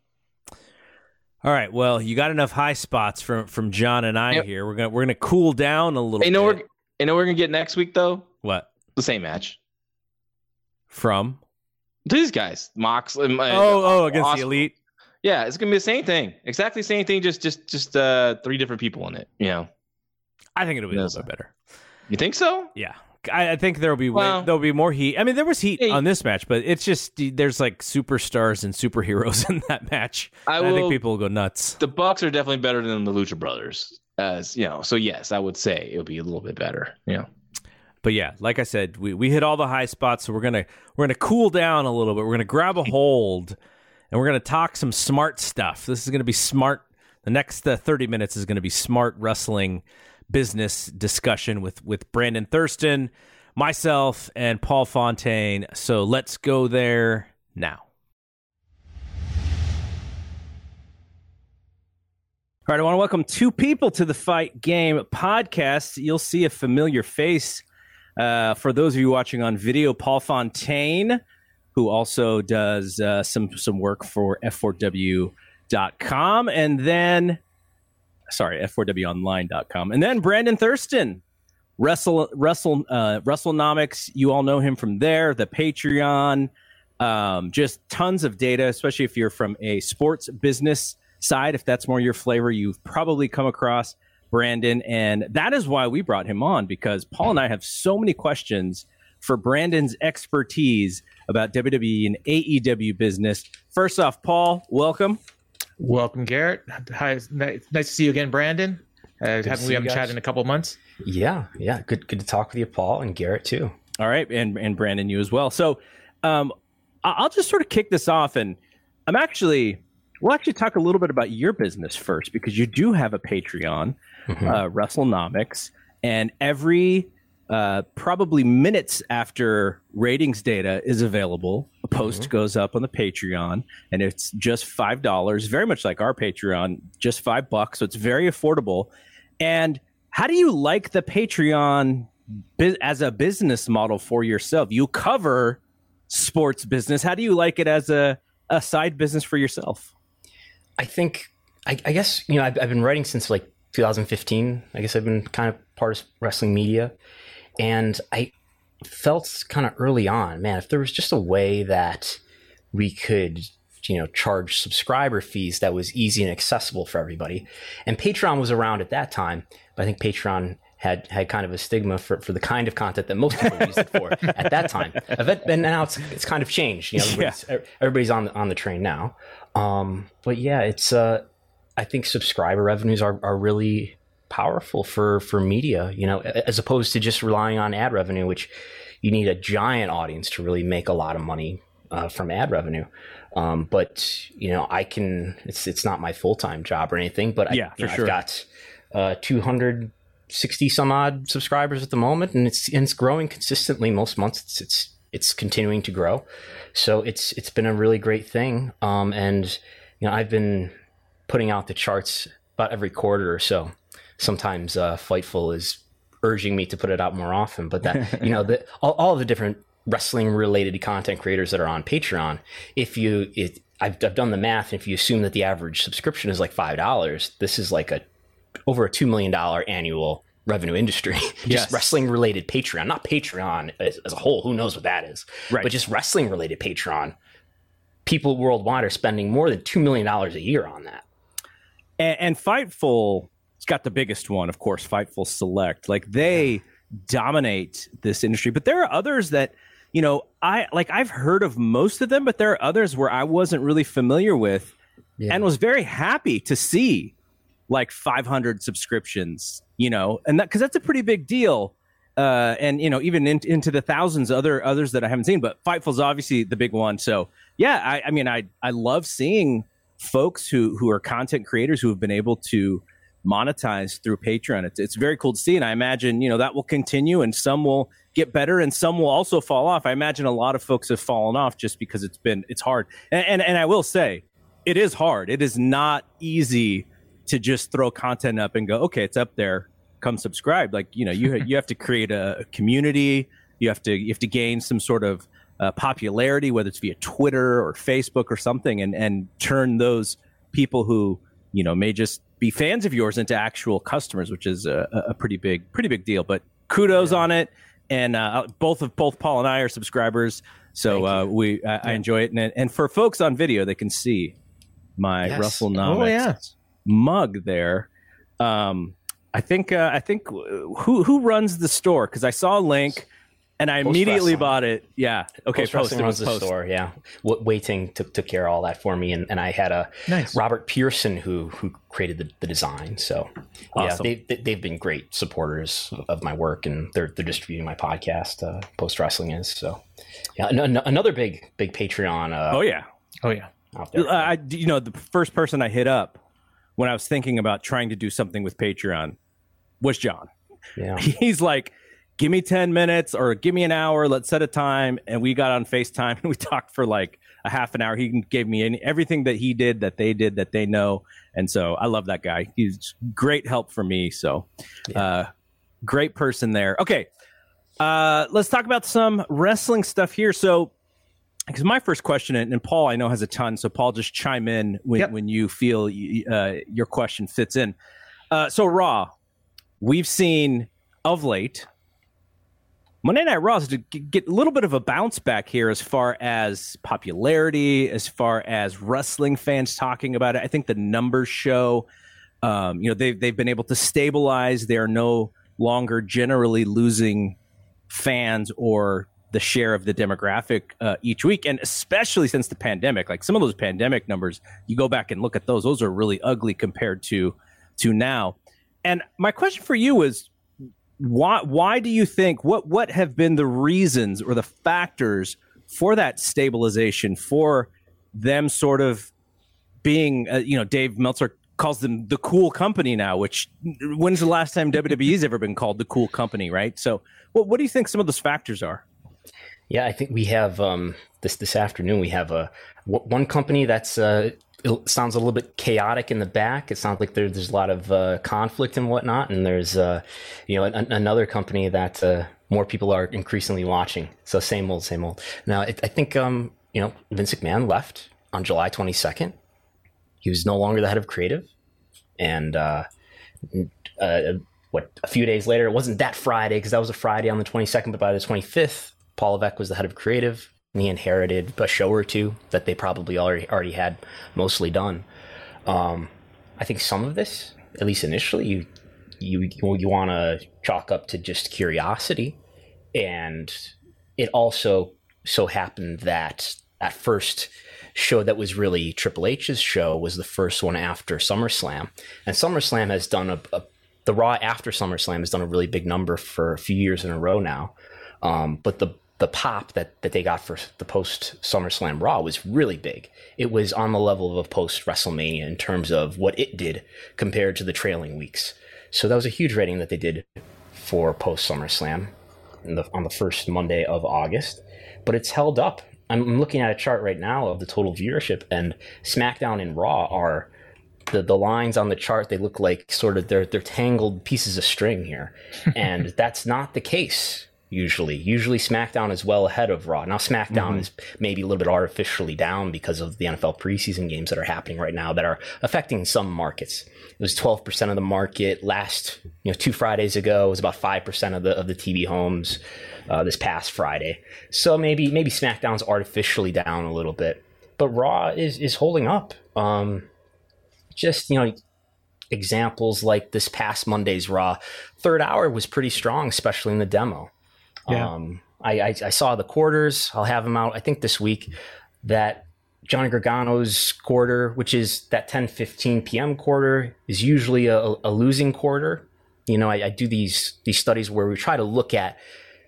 All right. Well, you got enough high spots from, from John and I yep. here. We're going to, we're going to cool down a little you know, bit. We're, you know, we're going to get next week though. What? The same match. From? These guys, Mox. And, uh, oh, oh, against awesome. the Elite. Yeah, it's gonna be the same thing, exactly the same thing. Just, just, just uh, three different people in it. You know, I think it'll be a little bit better. You think so? Yeah, I, I think there'll be well, there'll be more heat. I mean, there was heat hey, on this match, but it's just there's like superstars and superheroes in that match. I, will, I think people will go nuts. The Bucks are definitely better than the Lucha Brothers, as you know. So yes, I would say it'll be a little bit better. Yeah. You know? But yeah, like I said, we, we hit all the high spots, so we're gonna we're gonna cool down a little bit. We're gonna grab a hold. And we're going to talk some smart stuff. This is going to be smart. The next uh, thirty minutes is going to be smart wrestling business discussion with, with Brandon Thurston, myself, and Paul Fontaine. So let's go there now. All right, I want to welcome two people to the Fight Game podcast. You'll see a familiar face. Uh, for those of you watching on video, Paul Fontaine, who also does uh, some some work for F four W dot com, and then, sorry, F four W online dot com, and then Brandon Thurston, Wrestle Wrestle uh, WrestleNomics. You all know him from there, the Patreon, um, just tons of data, especially if you're from a sports business side. If that's more your flavor, you've probably come across Brandon, and that is why we brought him on, because Paul and I have so many questions for Brandon's expertise about W W E and A E W business. First off, Paul, welcome. Welcome, Garrett. Hi, nice to see you again, Brandon. Uh, haven't we haven't chatted in a couple of months? Yeah, yeah. Good, good to talk with you, Paul, and Garrett too. All right, and and Brandon, you as well. So, um, I'll just sort of kick this off, and I'm actually we'll actually talk a little bit about your business first, because you do have a Patreon, mm-hmm. uh, WrestleNomics, and every Uh, probably minutes after ratings data is available, a post mm-hmm. goes up on the Patreon, and it's just five dollars, very much like our Patreon, just five bucks. So it's very affordable. And how do you like the Patreon bi- as a business model for yourself? You cover sports business. How do you like it as a, a side business for yourself? I think, I, I guess, you know, I've, I've been writing since like two thousand fifteen. I guess I've been kind of part of wrestling media. And I felt kind of early on, man, if there was just a way that we could, you know, charge subscriber fees that was easy and accessible for everybody. And Patreon was around at that time, but I think Patreon had had kind of a stigma for, for the kind of content that most people used it for at that time. And now it's it's kind of changed. You know, everybody's, yeah. everybody's on the, on the train now. Um, but yeah, it's uh, I think subscriber revenues are are really powerful for for media, you know, as opposed to just relying on ad revenue, which you need a giant audience to really make a lot of money uh, from ad revenue. Um, but you know, I can. It's it's not my full time job or anything. But I, yeah, for you know, sure. I've got uh, two hundred sixty some odd subscribers at the moment, and it's and it's growing consistently most months. It's it's it's continuing to grow, so it's it's been a really great thing. Um, and you know, I've been putting out the charts about every quarter or so. Sometimes uh, Fightful is urging me to put it out more often, but that, you know, the, all, all the different wrestling related content creators that are on Patreon, if you, it, I've, I've done the math. If you assume that the average subscription is like five dollars, this is like a, over a two million dollars annual revenue industry, just Yes. wrestling related Patreon, not Patreon as, as a whole. Who knows what that is, Right. but just wrestling related Patreon. People worldwide are spending more than two million dollars a year on that. And, and Fightful's got the biggest one, of course, Fightful Select. Like they dominate this industry, but there are others that, you know, I like I've heard of most of them, but there are others where I wasn't really familiar with Yeah. and was very happy to see like five hundred subscriptions, you know, and that because that's a pretty big deal. Uh, and, you know, even in, into the thousands, other others that I haven't seen, but Fightful's obviously the big one. So, yeah, I, I mean, I, I love seeing folks who, who are content creators who have been able to monetize through Patreon. It's, it's very cool to see. And I imagine, you know, that will continue and some will get better and some will also fall off. I imagine a lot of folks have fallen off just because it's been, it's hard. And, and, and I will say, it is hard. It is not easy to just throw content up and go, okay, it's up there, come subscribe. Like, you know, you you have to create a community. You have to you have to gain some sort of uh, popularity, whether it's via Twitter or Facebook or something, and and turn those people who, you know, may just be fans of yours into actual customers, which is a, a pretty big pretty big deal. But kudos yeah. on it, and uh, both of both Paul and I are subscribers, so uh, we I, yeah. I enjoy it. And and for folks on video, they can see my yes. WrestleNomics oh, yeah. mug there. Um, I think uh, I think who who runs the store? Because I saw a link and I Post immediately Wrestling. bought it. Yeah, okay. Post Wrestling runs the Post. store. Yeah, w- waiting took took care of all that for me, and, and I had a nice. Robert Pearson who who created the, the design. So awesome. yeah, they, they've been great supporters of my work, and they're they're distributing my podcast. Uh, Post Wrestling is so yeah. An- an- another big big Patreon. Uh, oh yeah, oh yeah. Out there. Uh, I you know the first person I hit up when I was thinking about trying to do something with Patreon was John. Yeah. He's like, give me ten minutes or give me an hour. Let's set a time. And we got on FaceTime and we talked for like a half an hour. He gave me any, everything that he did, that they did, that they know. And so I love that guy. He's great help for me. So yeah. uh, great person there. Okay. Uh, let's talk about some wrestling stuff here. So, because my first question, and Paul I know has a ton, so Paul, just chime in when, yep. when you feel uh, your question fits in. Uh, so Raw, we've seen of late, Monday Night Raw is to get a little bit of a bounce back here as far as popularity, as far as wrestling fans talking about it. I think the numbers show, um, you know, they've, they've been able to stabilize. They are no longer generally losing fans or the share of the demographic uh, each week, and especially since the pandemic. Like some of those pandemic numbers, you go back and look at those; those are really ugly compared to to now. And my question for you is, why why do you think what what have been the reasons or the factors for that stabilization, for them sort of being, uh, you know, Dave Meltzer calls them the cool company now, which when's the last time W W E's ever been called the cool company, right? So what what do you think some of those factors are? Yeah, I think we have um, this this afternoon. We have a one company that's uh, it sounds a little bit chaotic in the back. It sounds like there, there's a lot of uh, conflict and whatnot. And there's uh, you know an, another company that uh, more people are increasingly watching. So same old, same old. Now it, I think um, you know Vince McMahon left on July twenty-second. He was no longer the head of creative, and uh, uh, what a few days later, it wasn't that Friday because that was a Friday on the twenty-second, but by the twenty-fifth. Paul Levesque was the head of creative, and he inherited a show or two that they probably already already had mostly done. Um, I think some of this, at least initially, you you you, you want to chalk up to just curiosity, and it also so happened that that first show that was really Triple H's show was the first one after SummerSlam, and SummerSlam has done a, a the Raw after SummerSlam has done a really big number for a few years in a row now, um, but the The pop that, that they got for the post SummerSlam Raw was really big. It was on the level of a post WrestleMania in terms of what it did compared to the trailing weeks. So that was a huge rating that they did for post SummerSlam in the, on the first Monday of August. But it's held up. I'm looking at a chart right now of the total viewership, and SmackDown and Raw are the, the lines on the chart. They look like sort of they're they're tangled pieces of string here, and that's not the case Usually, usually SmackDown is well ahead of Raw. Now SmackDown mm-hmm. is maybe a little bit artificially down because of the N F L preseason games that are happening right now that are affecting some markets. It was twelve percent of the market last, you know, two Fridays ago. It was about five percent of the of the T V homes uh, this past Friday. So maybe maybe SmackDown's artificially down a little bit, but Raw is is holding up. Um, just you know. Examples like this past Monday's Raw, third hour was pretty strong, especially in the demo. Yeah. Um, I, I, I saw the quarters. I'll have them out, I think, this week. That Johnny Gargano's quarter, which is that ten fifteen p.m. quarter, is usually a, a losing quarter. You know, I, I do these these studies where we try to look at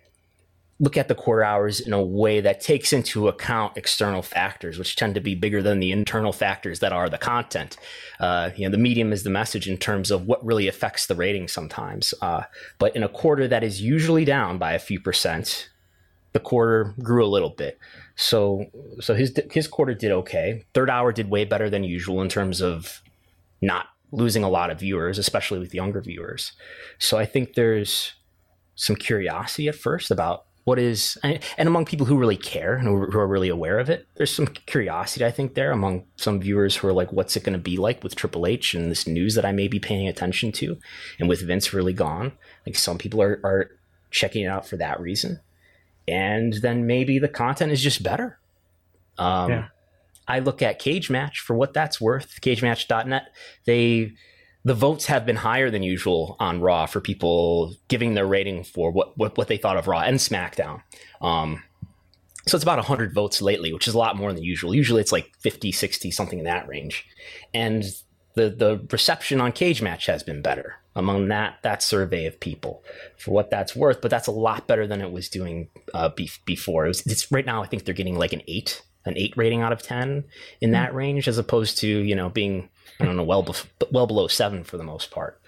look at the quarter hours in a way that takes into account external factors, which tend to be bigger than the internal factors that are the content. Uh, you know, the medium is the message in terms of what really affects the rating sometimes. Uh, but in a quarter that is usually down by a few percent, the quarter grew a little bit. So, so his his quarter did okay. Third hour did way better than usual in terms of not losing a lot of viewers, especially with younger viewers. So I think there's some curiosity at first about what is, and among people who really care and who are really aware of it, there's some curiosity, I think, there among some viewers who are like, what's it going to be like with Triple H and this news that I may be paying attention to? And with Vince really gone, like some people are, are checking it out for that reason. And then maybe the content is just better. Um, yeah. I look at Cage Match for what that's worth, cage match dot net. They... The votes have been higher than usual on Raw for people giving their rating for what, what, what they thought of Raw and SmackDown. Um, so it's about one hundred votes lately, which is a lot more than usual. Usually it's like fifty, sixty, something in that range. And the the reception on Cage Match has been better among that that survey of people for what that's worth. But that's a lot better than it was doing uh, be- before. It was, it's, right now, I think they're getting like an eight, an eight rating out of ten in that range, as opposed to, you know, being... I don't know, well, bef- well below seven for the most part.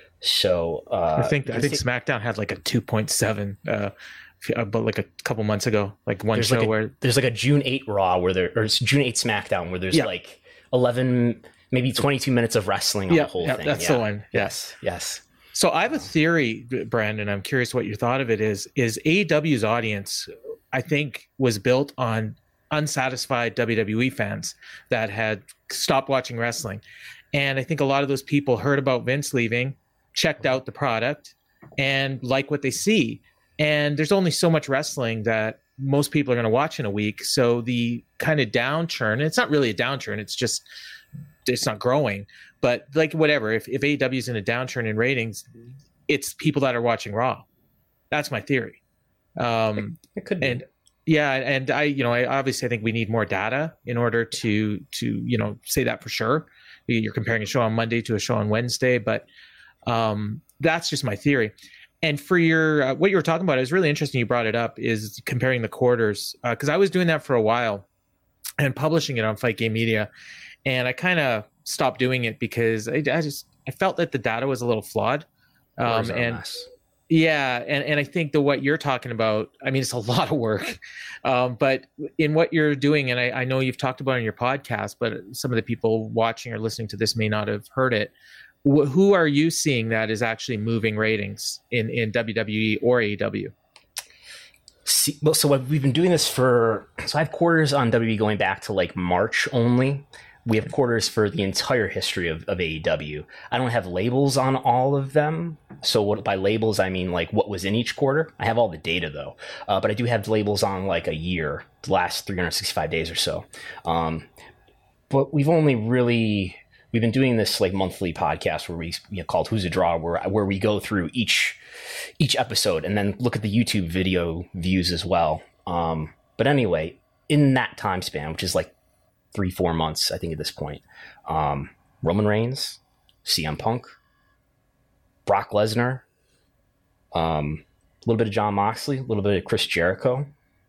So uh, I think I think SmackDown had like a two point seven, uh, but like a couple months ago, like one show like a, where there's like a June eighth Raw where there, or it's June eighth SmackDown where there's yeah. like eleven, maybe twenty-two minutes of wrestling on yeah, the whole yeah, thing. That's yeah. the one. Yes, yes. So I have a theory, Brandon. I'm curious what your thought of it is. Is A E W's audience, I think, was built on unsatisfied W W E fans that had stopped watching wrestling. And I think a lot of those people heard about Vince leaving, checked out the product, and like what they see. And there's only so much wrestling that most people are going to watch in a week. So the kind of downturn, it's not really a downturn, it's just, it's not growing. But like whatever, if, if A E W is in a downturn in ratings, it's people that are watching Raw. That's my theory. Um, it, it could be. And, Yeah, and I, you know, I obviously I think we need more data in order to to you know say that for sure. You're comparing a show on Monday to a show on Wednesday, but um, that's just my theory. And for your uh, what you were talking about, it was really interesting. You brought it up is comparing the quarters because uh, I was doing that for a while and publishing it on Fight Game Media, and I kind of stopped doing it because I, I just I felt that the data was a little flawed, um, and. Mess. Yeah, and, and I think that what you're talking about, I mean, it's a lot of work, um, but in what you're doing, and I, I know you've talked about it on your podcast, but some of the people watching or listening to this may not have heard it. Wh- who are you seeing that is actually moving ratings in, in W W E or A E W? See, well, so we've been doing this for, so I have quarters on W W E going back to like March only. We have quarters for the entire history of, of A E W. I don't have labels on all of them. So what by labels, I mean like what was in each quarter. I have all the data though. Uh, but I do have labels on like a year, the last three hundred sixty-five days or so. Um, but we've only really, we've been doing this like monthly podcast where we, you know, called Who's a Draw, where, where we go through each, each episode and then look at the YouTube video views as well. Um, but anyway, in that time span, which is like three, four months, I think at this point. Um, Roman Reigns, C M Punk, Brock Lesnar, um, a little bit of Jon Moxley, a little bit of Chris Jericho.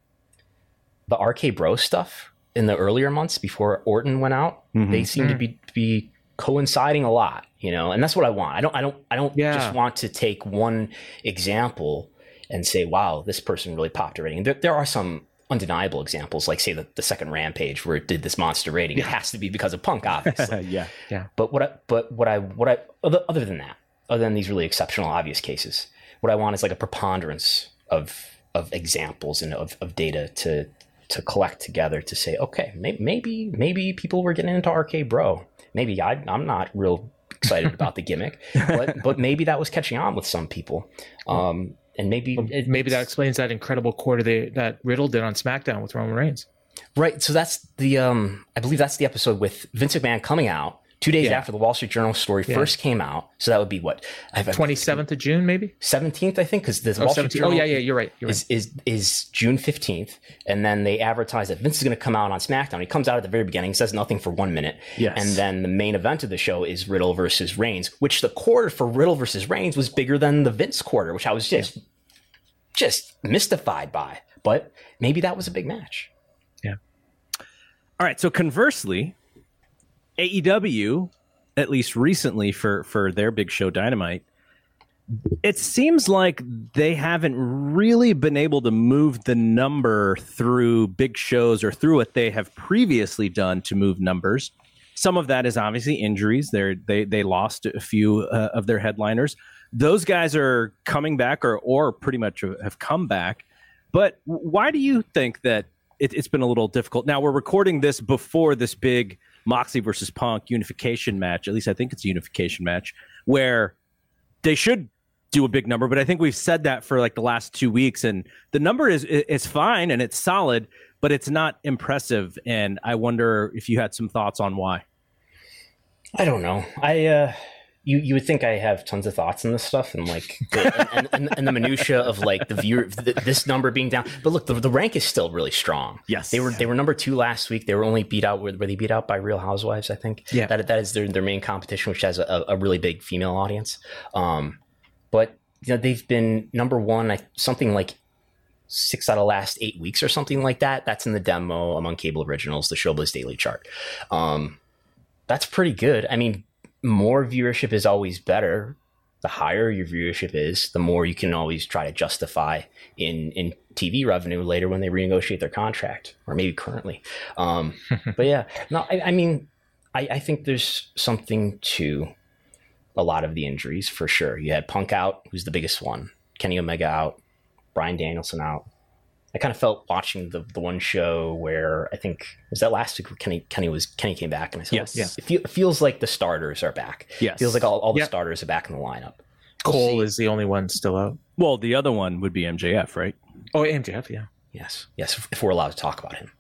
The R K Bro stuff in the earlier months before Orton went out, mm-hmm. they seem mm. to be be coinciding a lot, you know, and that's what I want. I don't, I don't, I don't yeah. just want to take one example and say, wow, this person really popped a rating. There, there are some undeniable examples, like say the, the second Rampage where it did this monster rating. Yeah. It has to be because of Punk, obviously. yeah, yeah. But what I, but what I, what I, other, other than that, other than these really exceptional, obvious cases, what I want is like a preponderance of of examples and of, of data to to collect together to say, okay, may, maybe maybe people were getting into R K Bro. Maybe I, I'm not real excited about the gimmick, but but maybe that was catching on with some people. Um, and maybe it, maybe that explains that incredible quarter they, that Riddle did on SmackDown with Roman Reigns. Right. So that's the um, I believe that's the episode with Vince McMahon coming out two days Yeah. after the Wall Street Journal story Yeah. first came out. So that would be what twenty-seventh of June, maybe seventeenth, I think, because the oh, Wall Street seventeenth. Journal Oh yeah, yeah, you're right. You're is, is is June fifteenth, and then they advertise that Vince is going to come out on SmackDown. He comes out at the very beginning, says nothing for one minute, Yes. and then the main event of the show is Riddle versus Reigns, which the quarter for Riddle versus Reigns was bigger than the Vince quarter, which I was just just mystified by. But maybe that was a big match. right. All right. So conversely, A E W, at least recently for for their big show Dynamite, it seems like they haven't really been able to move the number through big shows or through what they have previously done to move numbers. Some of that is obviously injuries. They're, they they lost a few uh, of their headliners. Those guys are coming back or or pretty much have come back. But why do you think that it, it's been a little difficult? Now, we're recording this before this big Moxley versus Punk unification match. At least I think it's a unification match where they should do a big number. But I think we've said that for like the last two weeks, and the number is is fine and it's solid, but it's not impressive. And I wonder if you had some thoughts on why. I don't know. I uh, you you would think I have tons of thoughts on this stuff and like the, and, and, and the minutia of like the viewer th- this number being down. But look, the, the rank is still really strong. Yes, they were they were number two last week. They were only beat out were, were they beat out by Real Housewives, I think. Yeah, that that is their their main competition, which has a, a really big female audience. Um, but you know they've been number one, I, something like six out of the last eight weeks or something like that. That's in the demo among cable originals, the Showbiz Daily chart. Um, that's pretty good. I mean, more viewership is always better. The higher your viewership is, the more you can always try to justify in, in T V revenue later when they renegotiate their contract, or maybe currently. Um, but yeah, no, I, I mean, I, I think there's something to a lot of the injuries for sure. You had Punk out, who's the biggest one, Kenny Omega out, Bryan Danielson out. I kind of felt watching the the one show where I think was that last week where Kenny Kenny was Kenny came back and I said, yes, yeah. it, feel, it feels like the starters are back. Yes, it feels like all, all the yep. starters are back in the lineup. Cole we'll is the only one still out. Well, the other one would be M J F, right? Oh, M J F, yeah. Yes, yes. If, if we're allowed to talk about him.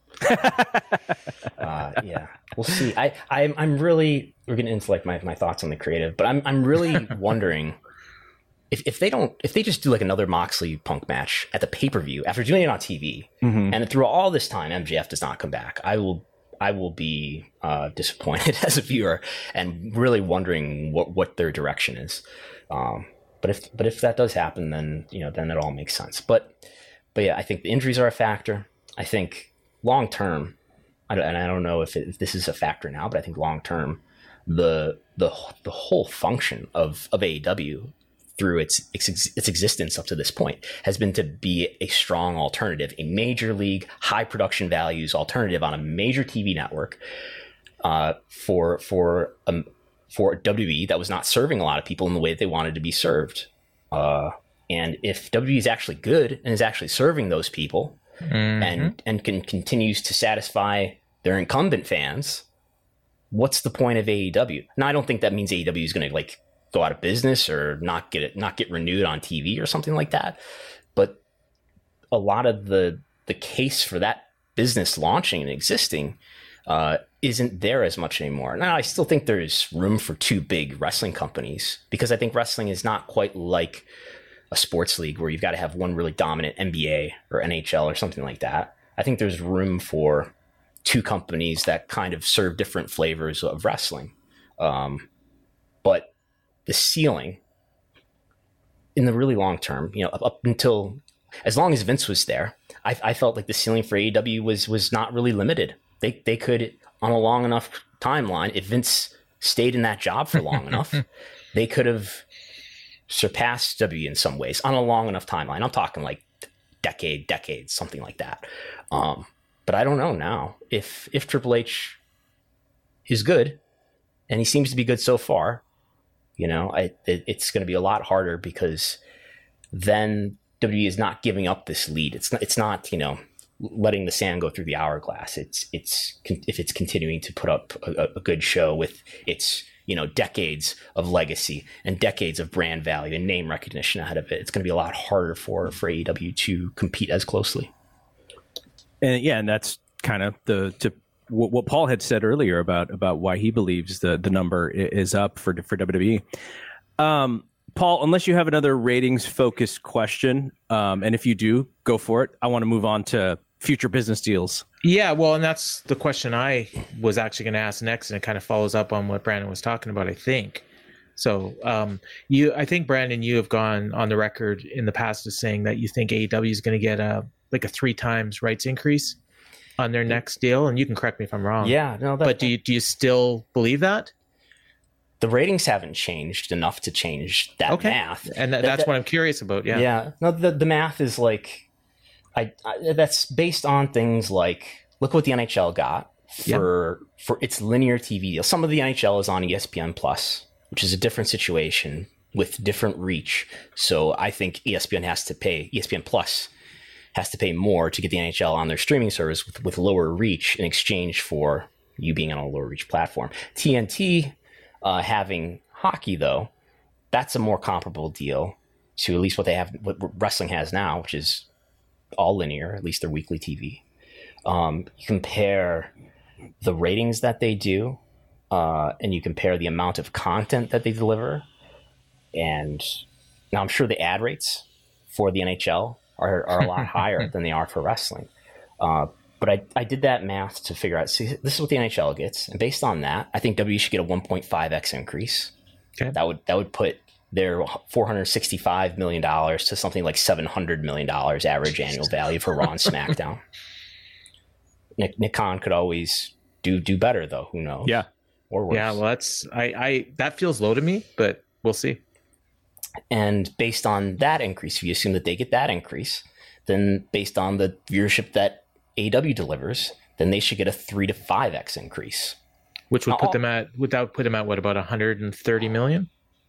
uh, yeah, we'll see. I I'm I'm really we're getting into like my, my thoughts on the creative, but I'm I'm really wondering. If, if they don't, if they just do like another Moxley Punk match at the pay per view after doing it on T V, Mm-hmm. and through all this time M J F does not come back, I will, I will be uh, disappointed as a viewer and really wondering what, what their direction is. Um, but if, but if that does happen, then you know, then it all makes sense. But, but yeah, I think the injuries are a factor. I think long term, I don't, and I don't know if, it, if this is a factor now, but I think long term, the the the whole function of of A E W through its, its its existence up to this point has been to be a strong alternative, a major league, high production values alternative on a major T V network uh, for for um, for W W E that was not serving a lot of people in the way that they wanted to be served. Uh, and if W W E is actually good and is actually serving those people Mm-hmm. and and can continues to satisfy their incumbent fans, what's the point of A E W? Now, I don't think that means A E W is going to like go out of business or not get it, not get renewed on T V or something like that. But a lot of the the case for that business launching and existing uh, isn't there as much anymore. Now, I still think there's room for two big wrestling companies because I think wrestling is not quite like a sports league where you've got to have one really dominant N B A or N H L or something like that. I think there's room for two companies that kind of serve different flavors of wrestling. Um, but the ceiling in the really long term, you know, up, up until as long as Vince was there, I, I felt like the ceiling for A E W was was not really limited. They they could, on a long enough timeline, if Vince stayed in that job for long enough, they could have surpassed W W E in some ways on a long enough timeline. I'm talking like decade, decades, something like that. Um, but I don't know now if if Triple H is good, and he seems to be good so far. You know, I, it, it's going to be a lot harder because then W W E is not giving up this lead. It's not, it's not, you know, letting the sand go through the hourglass. It's, it's, if it's continuing to put up a, a good show with its, you know, decades of legacy and decades of brand value and name recognition ahead of it, it's going to be a lot harder for, for A E W to compete as closely. And yeah, and that's kind of the, to what, what Paul had said earlier about, about why he believes the, the number is up for, for W W E. Um, Paul, unless you have another ratings focused question, um, and if you do, go for it. I want to move on to future business deals. Yeah, well, and that's the question I was actually going to ask next, and it kind of follows up on what Brandon was talking about, I think. So, um, you, I think Brandon, you have gone on the record in the past as saying that you think A E W is going to get a like a three times rights increase on their next deal, and you can correct me if I'm wrong. Yeah, no, that, but do you do you still believe that? The ratings haven't changed enough to change that okay. math. And th- that's that, what I'm curious about. Yeah. Yeah. No, the, the math is like, I, I that's based on things like, look what the N H L got for, yeah. for its linear T V deal. Some of the N H L is on E S P N Plus, which is a different situation with different reach. So I think E S P N has to pay, E S P N Plus has to pay more to get the N H L on their streaming service with, with lower reach in exchange for you being on a lower reach platform. T N T, Uh, having hockey, though, that's a more comparable deal to at least what they have, what wrestling has now, which is all linear, at least their weekly T V. Um, you compare the ratings that they do, uh, and you compare the amount of content that they deliver. And now I'm sure the ad rates for the N H L are, are a lot higher than they are for wrestling. Uh, But I, I did that math to figure out, see, this is what the N H L gets. And based on that, I think W W E should get a one point five x increase. Okay. That would that would put their four hundred sixty-five million dollars to something like seven hundred million dollars average annual value for Raw and SmackDown. Nick, Nick Khan could always do do better, though. Who knows? Yeah. Or worse. Yeah, well, that's, I, I that feels low to me, but we'll see. And based on that increase, if you assume that they get that increase, then based on the viewership that A E W delivers, then they should get a three to five x increase, which would put them at would that would put them at what, about one hundred thirty million,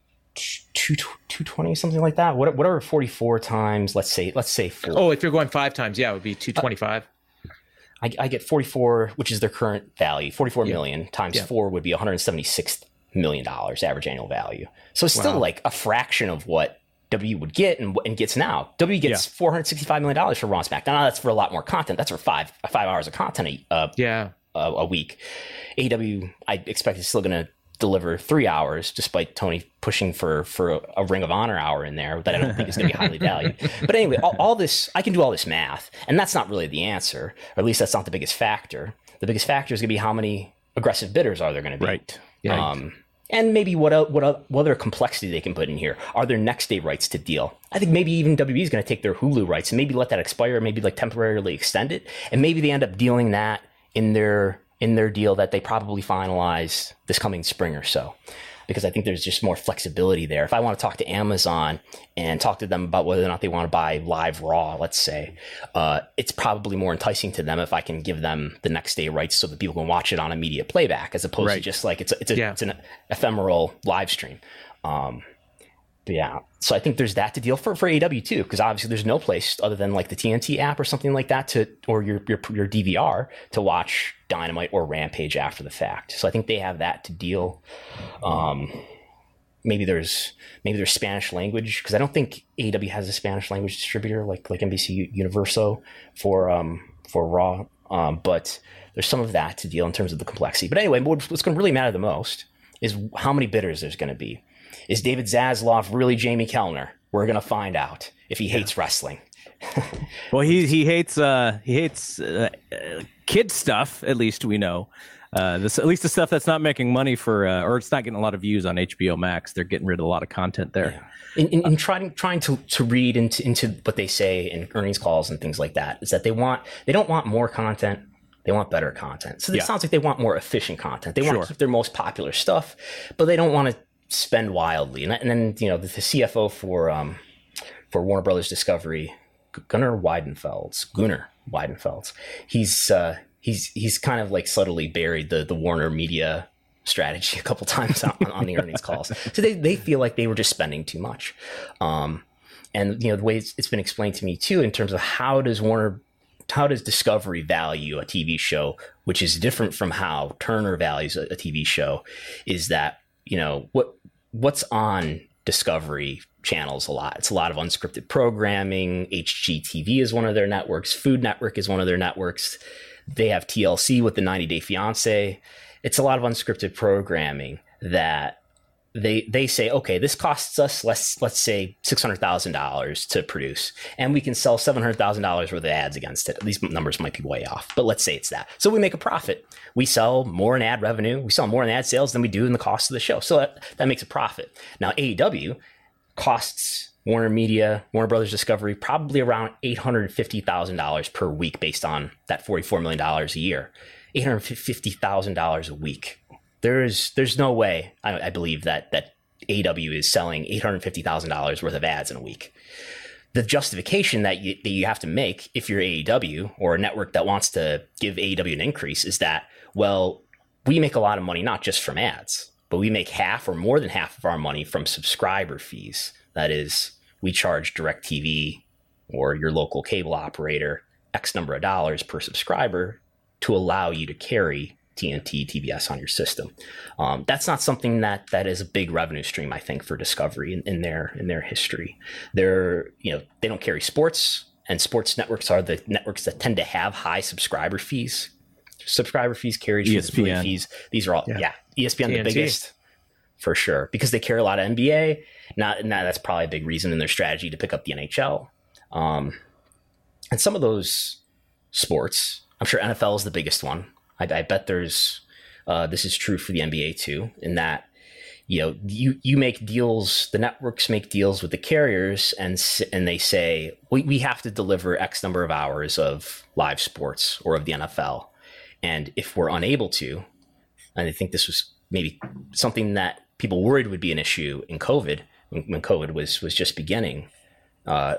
two two twenty, something like that. What whatever forty four times, let's say let's say four. Oh, if you're going five times, yeah, it would be two twenty five. Uh, I, I get forty four, which is their current value. Forty four yeah. million times yeah. four would be one hundred seventy six million dollars average annual value. So it's wow. still like a fraction of what W would get and, and gets now. W gets yeah. four hundred sixty-five million dollars for Raw and SmackDown. Now that's for a lot more content. That's for five five hours of content a, uh, yeah. a, a week. A E W, I expect, is still going to deliver three hours, despite Tony pushing for, for a, a Ring of Honor hour in there that I don't think is going to be highly valued. But anyway, all, all this, I can do all this math, and that's not really the answer, or at least that's not the biggest factor. The biggest factor is going to be how many aggressive bidders are there going to be. Right. Yeah. Um, And maybe what what what other complexity they can put in here. Are there next day rights to deal? I think maybe even W W E is going to take their Hulu rights and maybe let that expire, maybe like temporarily extend it, and maybe they end up dealing that in their in their deal that they probably finalize this coming spring or so. Because I think there's just more flexibility there. If I want to talk to Amazon and talk to them about whether or not they want to buy live Raw, let's say, uh, it's probably more enticing to them if I can give them the next day rights so that people can watch it on immediate playback, as opposed right. to just like it's a, it's, a, yeah. it's an ephemeral live stream. Um, but yeah, so I think there's that to deal for for A E W too, because obviously there's no place other than like the T N T app or something like that to, or your your your D V R to watch Dynamite or Rampage after the fact. So I think they have that to deal. Um, maybe there's maybe there's Spanish language, because I don't think A E W has a Spanish language distributor like like N B C Universo for um for Raw. Um, but there's some of that to deal in terms of the complexity. But anyway, what's going to really matter the most is how many bidders there's going to be. Is David Zaslav really Jamie Kellner? We're going to find out if he hates yeah. wrestling. Well, he he hates uh, he hates uh, kid stuff. At least we know uh, this. At least the stuff that's not making money for, uh, or it's not getting a lot of views on H B O Max. They're getting rid of a lot of content there. Yeah. In, in, in trying trying to, to read into into what they say in earnings calls and things like that, is that they want they don't want more content. They want better content. So it yeah. sounds like they want more efficient content. They want sure. to keep their most popular stuff, but they don't want to spend wildly. And, and then, you know, the, the C F O for um, for Warner Brothers Discovery, Gunnar Weidenfelds, Gunnar Weidenfelds, he's uh, he's he's kind of like subtly buried the the Warner Media strategy a couple times on, on the earnings calls. So they, they feel like they were just spending too much. Um, and you know the way it's, it's been explained to me too, in terms of how does Warner, how does Discovery value a T V show, which is different from how Turner values a, a T V show, is that you know what what's on Discovery channels a lot. It's a lot of unscripted programming. H G T V is one of their networks. Food Network is one of their networks. They have T L C with the ninety day fiance. It's a lot of unscripted programming that they they say, okay, this costs us, let's let's say six hundred thousand dollars to produce, and we can sell seven hundred thousand dollars worth of ads against it. These numbers might be way off, but let's say it's that. So we make a profit. We sell more in ad revenue. We sell more in ad sales than we do in the cost of the show. So that, that makes a profit. Now, A E W costs Warner Media, Warner Brothers Discovery, probably around eight hundred fifty thousand dollars per week based on that forty-four million dollars a year. eight hundred fifty thousand dollars a week. There is, there's no way, I, I believe, that, that A E W is selling eight hundred fifty thousand dollars worth of ads in a week. The justification that you, that you have to make if you're A E W or a network that wants to give A E W an increase is that, well, we make a lot of money, not just from ads, but we make half or more than half of our money from subscriber fees. That is, we charge DirecTV or your local cable operator X number of dollars per subscriber to allow you to carry T N T, T B S on your system. Um, that's not something that that is a big revenue stream, I think, for Discovery in, in their in their history. They're, you know, they don't carry sports, and sports networks are the networks that tend to have high subscriber fees. Subscriber fees, carriage E S P N fees. These are all, yeah, yeah E S P N T N T. the biggest for sure, because they carry a lot of N B A. Not, not that's probably a big reason in their strategy to pick up the N H L. Um, and some of those sports, I'm sure N F L is the biggest one. I, I bet there's, uh, this is true for the N B A too, in that, you know, you, you make deals, the networks make deals with the carriers, and and they say, we, we have to deliver X number of hours of live sports or of the N F L. And if we're unable to, and I think this was maybe something that people worried would be an issue in COVID, when, when COVID was, was just beginning, uh,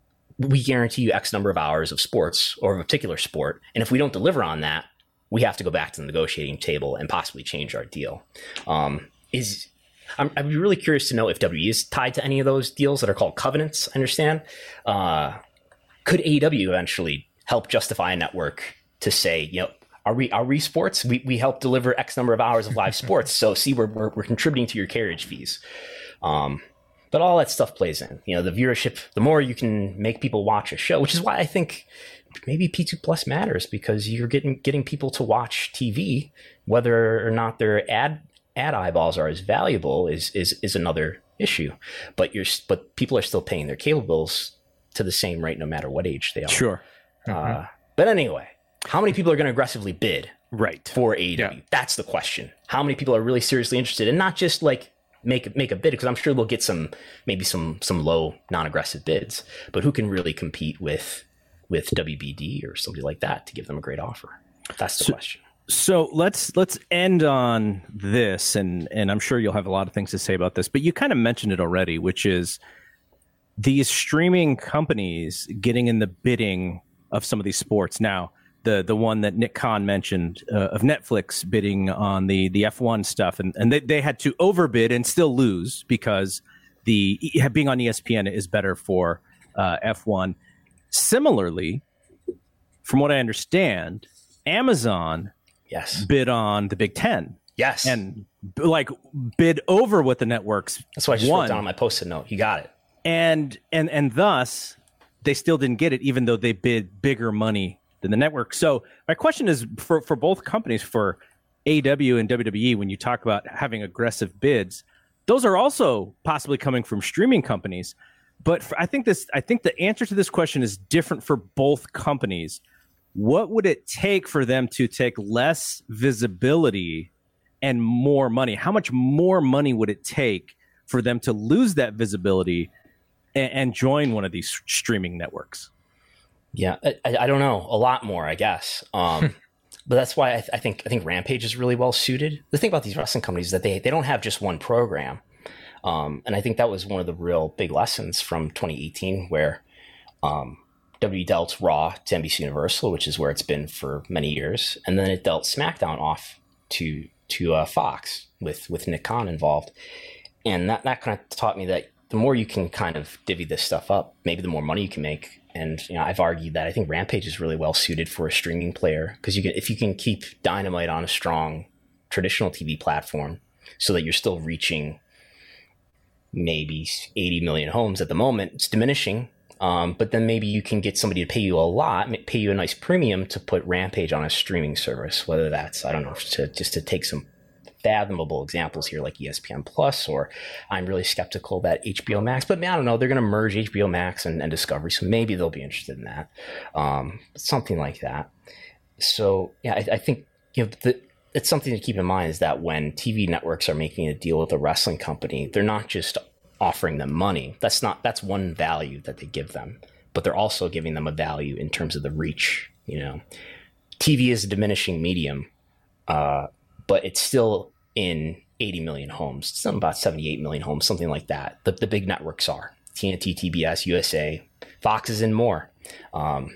we guarantee you X number of hours of sports or of a particular sport. And if we don't deliver on that, we have to go back to the negotiating table and possibly change our deal. Um, is I'm, I'd be really curious to know if W W E is tied to any of those deals that are called covenants. I understand. Uh, could A E W eventually help justify a network to say, you know, are we are we sports? We we help deliver X number of hours of live sports. So see, we're we're, we're contributing to your carriage fees. Um, but all that stuff plays in. You know, the viewership. The more you can make people watch a show, which is why I think maybe P two Plus matters, because you're getting getting people to watch T V, whether or not their ad ad eyeballs are as valuable is is is another issue. But you're but people are still paying their cable bills to the same rate, no matter what age they are. Sure. Uh, but anyway, how many people are going to aggressively bid Right. for A E W? Yeah. That's the question. How many people are really seriously interested, and not just like make make a bid, because I'm sure they'll get some maybe some some low non-aggressive bids, but who can really compete with with W B D or somebody like that to give them a great offer? That's the So- question. So let's let's end on this, and and I'm sure you'll have a lot of things to say about this, but you kind of mentioned it already, which is these streaming companies getting in the bidding of some of these sports. Now, the the one that Nick Khan mentioned uh, of Netflix bidding on the the F one stuff, and and they, they had to overbid and still lose because the being on E S P N is better for uh, F one. Similarly, from what I understand, Amazon Yes. bid on the Big Ten Yes. and like bid over what the networks that's why I just won. wrote down on my post-it note. You got it. and and and thus they still didn't get it, even though they bid bigger money than the network. So my question is for for both companies, for A E W and W W E, when you talk about having aggressive bids, those are also possibly coming from streaming companies. But for, I think this I think the answer to this question is different for both companies. What would it take for them to take less visibility and more money? How much more money would it take for them to lose that visibility and, and join one of these streaming networks? Yeah, I, I don't know. A lot more, I guess. Um, but that's why I, th- I think I think Rampage is really well suited. The thing about these wrestling companies is that they they don't have just one program, um, and I think that was one of the real big lessons from twenty eighteen, where um, W W E dealt Raw to N B C Universal, which is where it's been for many years, and then it dealt SmackDown off to to uh, Fox with with Nick Khan involved, and that that kind of taught me that the more you can kind of divvy this stuff up, maybe the more money you can make. And you know, I've argued that I think Rampage is really well suited for a streaming player because you can, if you can keep Dynamite on a strong traditional T V platform, so that you're still reaching maybe eighty million homes at the moment, it's diminishing. Um, but then maybe you can get somebody to pay you a lot, pay you a nice premium to put Rampage on a streaming service, whether that's, I don't know, to, just to take some fathomable examples here like E S P N Plus, or I'm really skeptical that H B O Max, but I don't know, they're going to merge H B O Max and, and Discovery, so maybe they'll be interested in that. Um, something like that. So yeah, I, I think, you know, the, it's something to keep in mind is that when T V networks are making a deal with a wrestling company, they're not just offering them money. That's not, that's one value that they give them, but they're also giving them a value in terms of the reach. You know, T V is a diminishing medium, uh, but it's still in eighty million homes. It's about seventy-eight million homes, something like that. The, the big networks are T N T, T B S, U S A, Fox is in more. Um,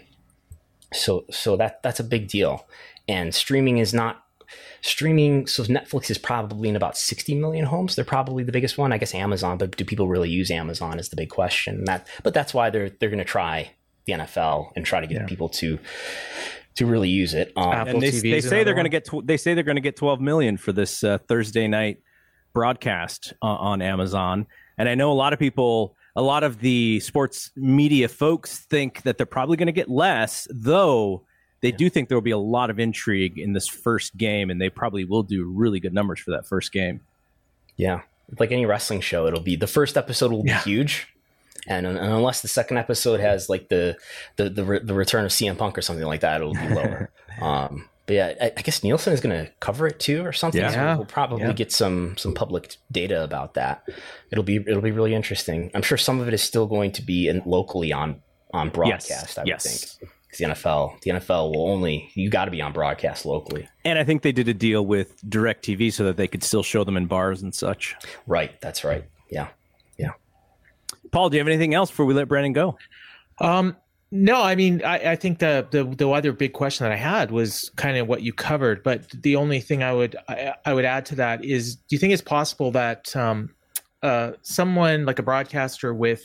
so, so that, that's a big deal. And streaming is not, Streaming, so Netflix is probably in about sixty million homes. They're probably the biggest one. I guess Amazon, but do people really use Amazon is the big question. That, but that's why they're they're going to try the N F L and try to get yeah. people to to really use it. Um, and they, they say they're going to get tw- they say they're going to get twelve million for this uh, Thursday night broadcast uh, on Amazon. And I know a lot of people, a lot of the sports media folks think that they're probably going to get less, though. They do think there will be a lot of intrigue in this first game, and they probably will do really good numbers for that first game. Yeah. Like any wrestling show, it'll be the first episode will be yeah. huge. And, and unless the second episode has like the, the, the, re- the return of C M Punk or something like that, it'll be lower. um, but yeah, I, I guess Nielsen is going to cover it too or something. Yeah. So we'll probably yeah. get some, some public data about that. It'll be, it'll be really interesting. I'm sure some of it is still going to be in, locally on, on broadcast, yes. I would yes. think. The N F L, the N F L will only, you got to be on broadcast locally. And I think they did a deal with DirecTV so that they could still show them in bars and such. Right. That's right. Yeah. Yeah. Paul, do you have anything else before we let Brandon go? Um, no, I mean, I, I think the, the the other big question that I had was kind of what you covered. But the only thing I would I, I would add to that is, do you think it's possible that um, uh, someone like a broadcaster with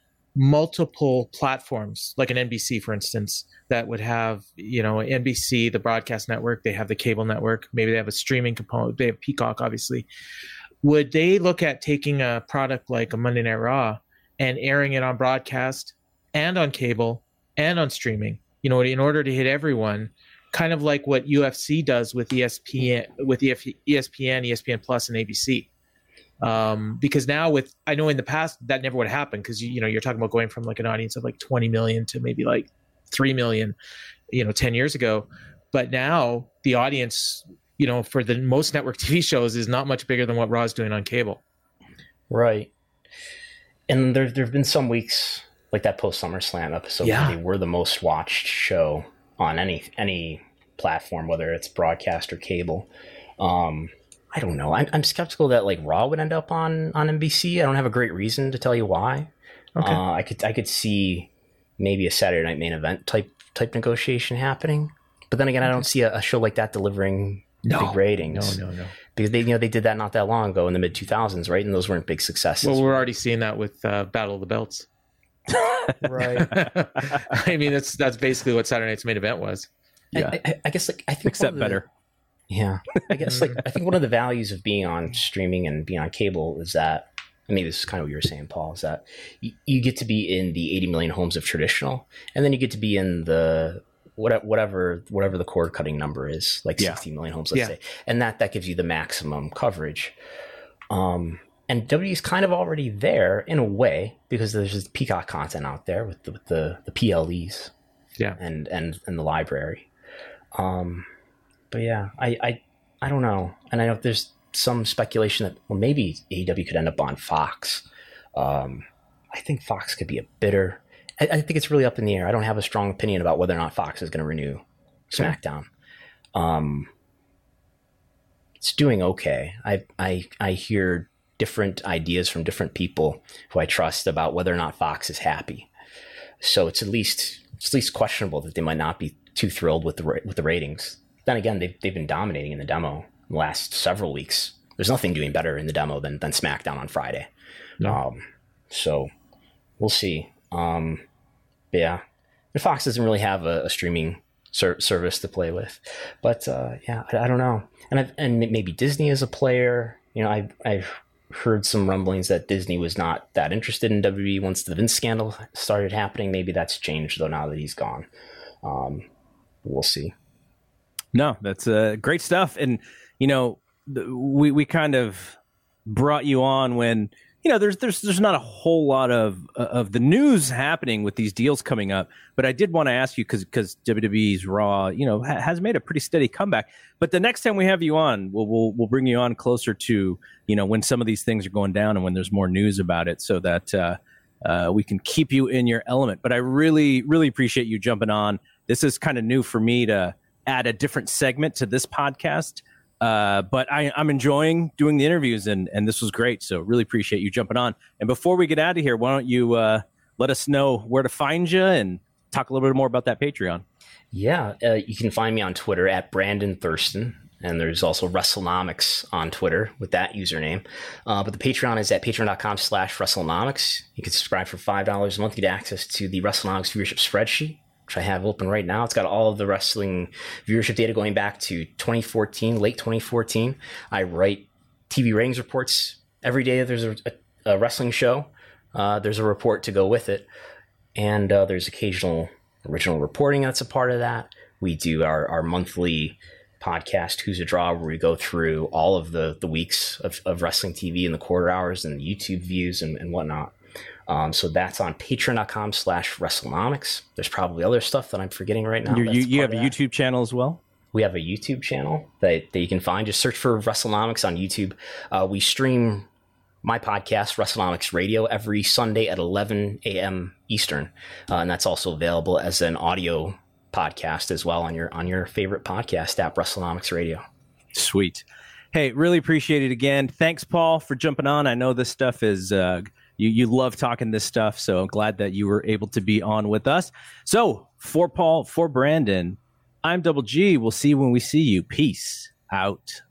multiple platforms, like an N B C, for instance, that would have, you know, N B C, the broadcast network, they have the cable network, maybe they have a streaming component, they have Peacock, obviously. Would they look at taking a product like a Monday Night Raw and airing it on broadcast and on cable and on streaming, you know, in order to hit everyone, kind of like what U F C does with E S P N, with E S P N, E S P N Plus, and A B C? Um, because now with, I know in the past that never would happen because, you, you know, you're talking about going from like an audience of like twenty million to maybe like three million, you know, ten years ago. But now the audience, you know, for the most network T V shows is not much bigger than what Raw's doing on cable. Right. And there, there've been some weeks like that post SummerSlam episode yeah. where they were the most watched show on any, any platform, whether it's broadcast or cable. Um, I don't know. I'm, I'm skeptical that like Raw would end up on, on N B C. I don't have a great reason to tell you why. Okay. Uh, I could I could see maybe a Saturday Night Main Event type type negotiation happening, but then again, okay. I don't see a, a show like that delivering no. big ratings. No, no, no. Because they you know they did that not that long ago in the mid two thousands, right? And those weren't big successes. Well, we're already seeing that with uh, Battle of the Belts. Right. I mean, that's that's basically what Saturday Night's Main Event was. Yeah. I, I, I guess like I think except the, better. Yeah, I guess like I think one of the values of being on streaming and being on cable is that, I mean, this is kind of what you were saying, Paul, is that you, you get to be in the eighty million homes of traditional, and then you get to be in the whatever whatever the cord cutting number is, like yeah. sixty million homes, let's yeah. say, and that that gives you the maximum coverage. Um, and W is kind of already there in a way because there's this Peacock content out there with the with the, the P L Es, yeah, and and and the library. Um. But yeah, I, I I don't know. And I know there's some speculation that, well, maybe A E W could end up on Fox. Um, I think Fox could be a bitter. I, I think it's really up in the air. I don't have a strong opinion about whether or not Fox is going to renew SmackDown. Um, it's doing okay. I, I, I hear different ideas from different people who I trust about whether or not Fox is happy. So it's at least it's at least questionable that they might not be too thrilled with the with the ratings. Then again, they've, they've been dominating in the demo the last several weeks. There's nothing doing better in the demo than, than SmackDown on Friday. No. Um, So we'll see. Um, yeah. And Fox doesn't really have a, a streaming ser- service to play with. But uh, yeah, I, I don't know. And I've, and maybe Disney is a player. You know, I've, I've heard some rumblings that Disney was not that interested in W W E once the Vince scandal started happening. Maybe that's changed, though, now that he's gone. Um, we'll see. No, that's uh, great stuff. And, you know, we we kind of brought you on when, you know, there's there's there's not a whole lot of of the news happening with these deals coming up. But I did want to ask you because because W W E's Raw, you know, ha- has made a pretty steady comeback. But the next time we have you on, we'll we'll we'll bring you on closer to, you know, when some of these things are going down and when there's more news about it, so that uh, uh, we can keep you in your element. But I really really appreciate you jumping on. This is kind of new for me to add a different segment to this podcast. Uh, but I, I'm enjoying doing the interviews, and, and this was great. So really appreciate you jumping on. And before we get out of here, why don't you uh, let us know where to find you and talk a little bit more about that Patreon? Yeah, uh, you can find me on Twitter at Brandon Thurston. And there's also WrestleNomics on Twitter with that username. Uh, but the Patreon is at patreon.com slash WrestleNomics. You can subscribe for five dollars a month. You get access to the WrestleNomics viewership spreadsheet, which I have open right now. It's got all of the wrestling viewership data going back to twenty fourteen, late twenty fourteen. I write T V ratings reports every day. There's a, a, a wrestling show. Uh, there's a report to go with it. And uh, there's occasional original reporting that's a part of that. We do our, our monthly podcast, Who's a Draw, where we go through all of the, the weeks of, of wrestling T V and the quarter hours and the YouTube views and, and whatnot. Um, so that's on patreon.com slash WrestleNomics. There's probably other stuff that I'm forgetting right now. You're, you you have a YouTube channel as well? We have a YouTube channel that, that you can find. Just search for WrestleNomics on YouTube. Uh, we stream my podcast, WrestleNomics Radio, every Sunday at eleven a.m. Eastern. Uh, and that's also available as an audio podcast as well on your on your favorite podcast app, WrestleNomics Radio. Sweet. Hey, really appreciate it again. Thanks, Paul, for jumping on. I know this stuff is... Uh, You you love talking this stuff, so I'm glad that you were able to be on with us. So for Paul, for Brandon, I'm Double G. We'll see you when we see you. Peace out.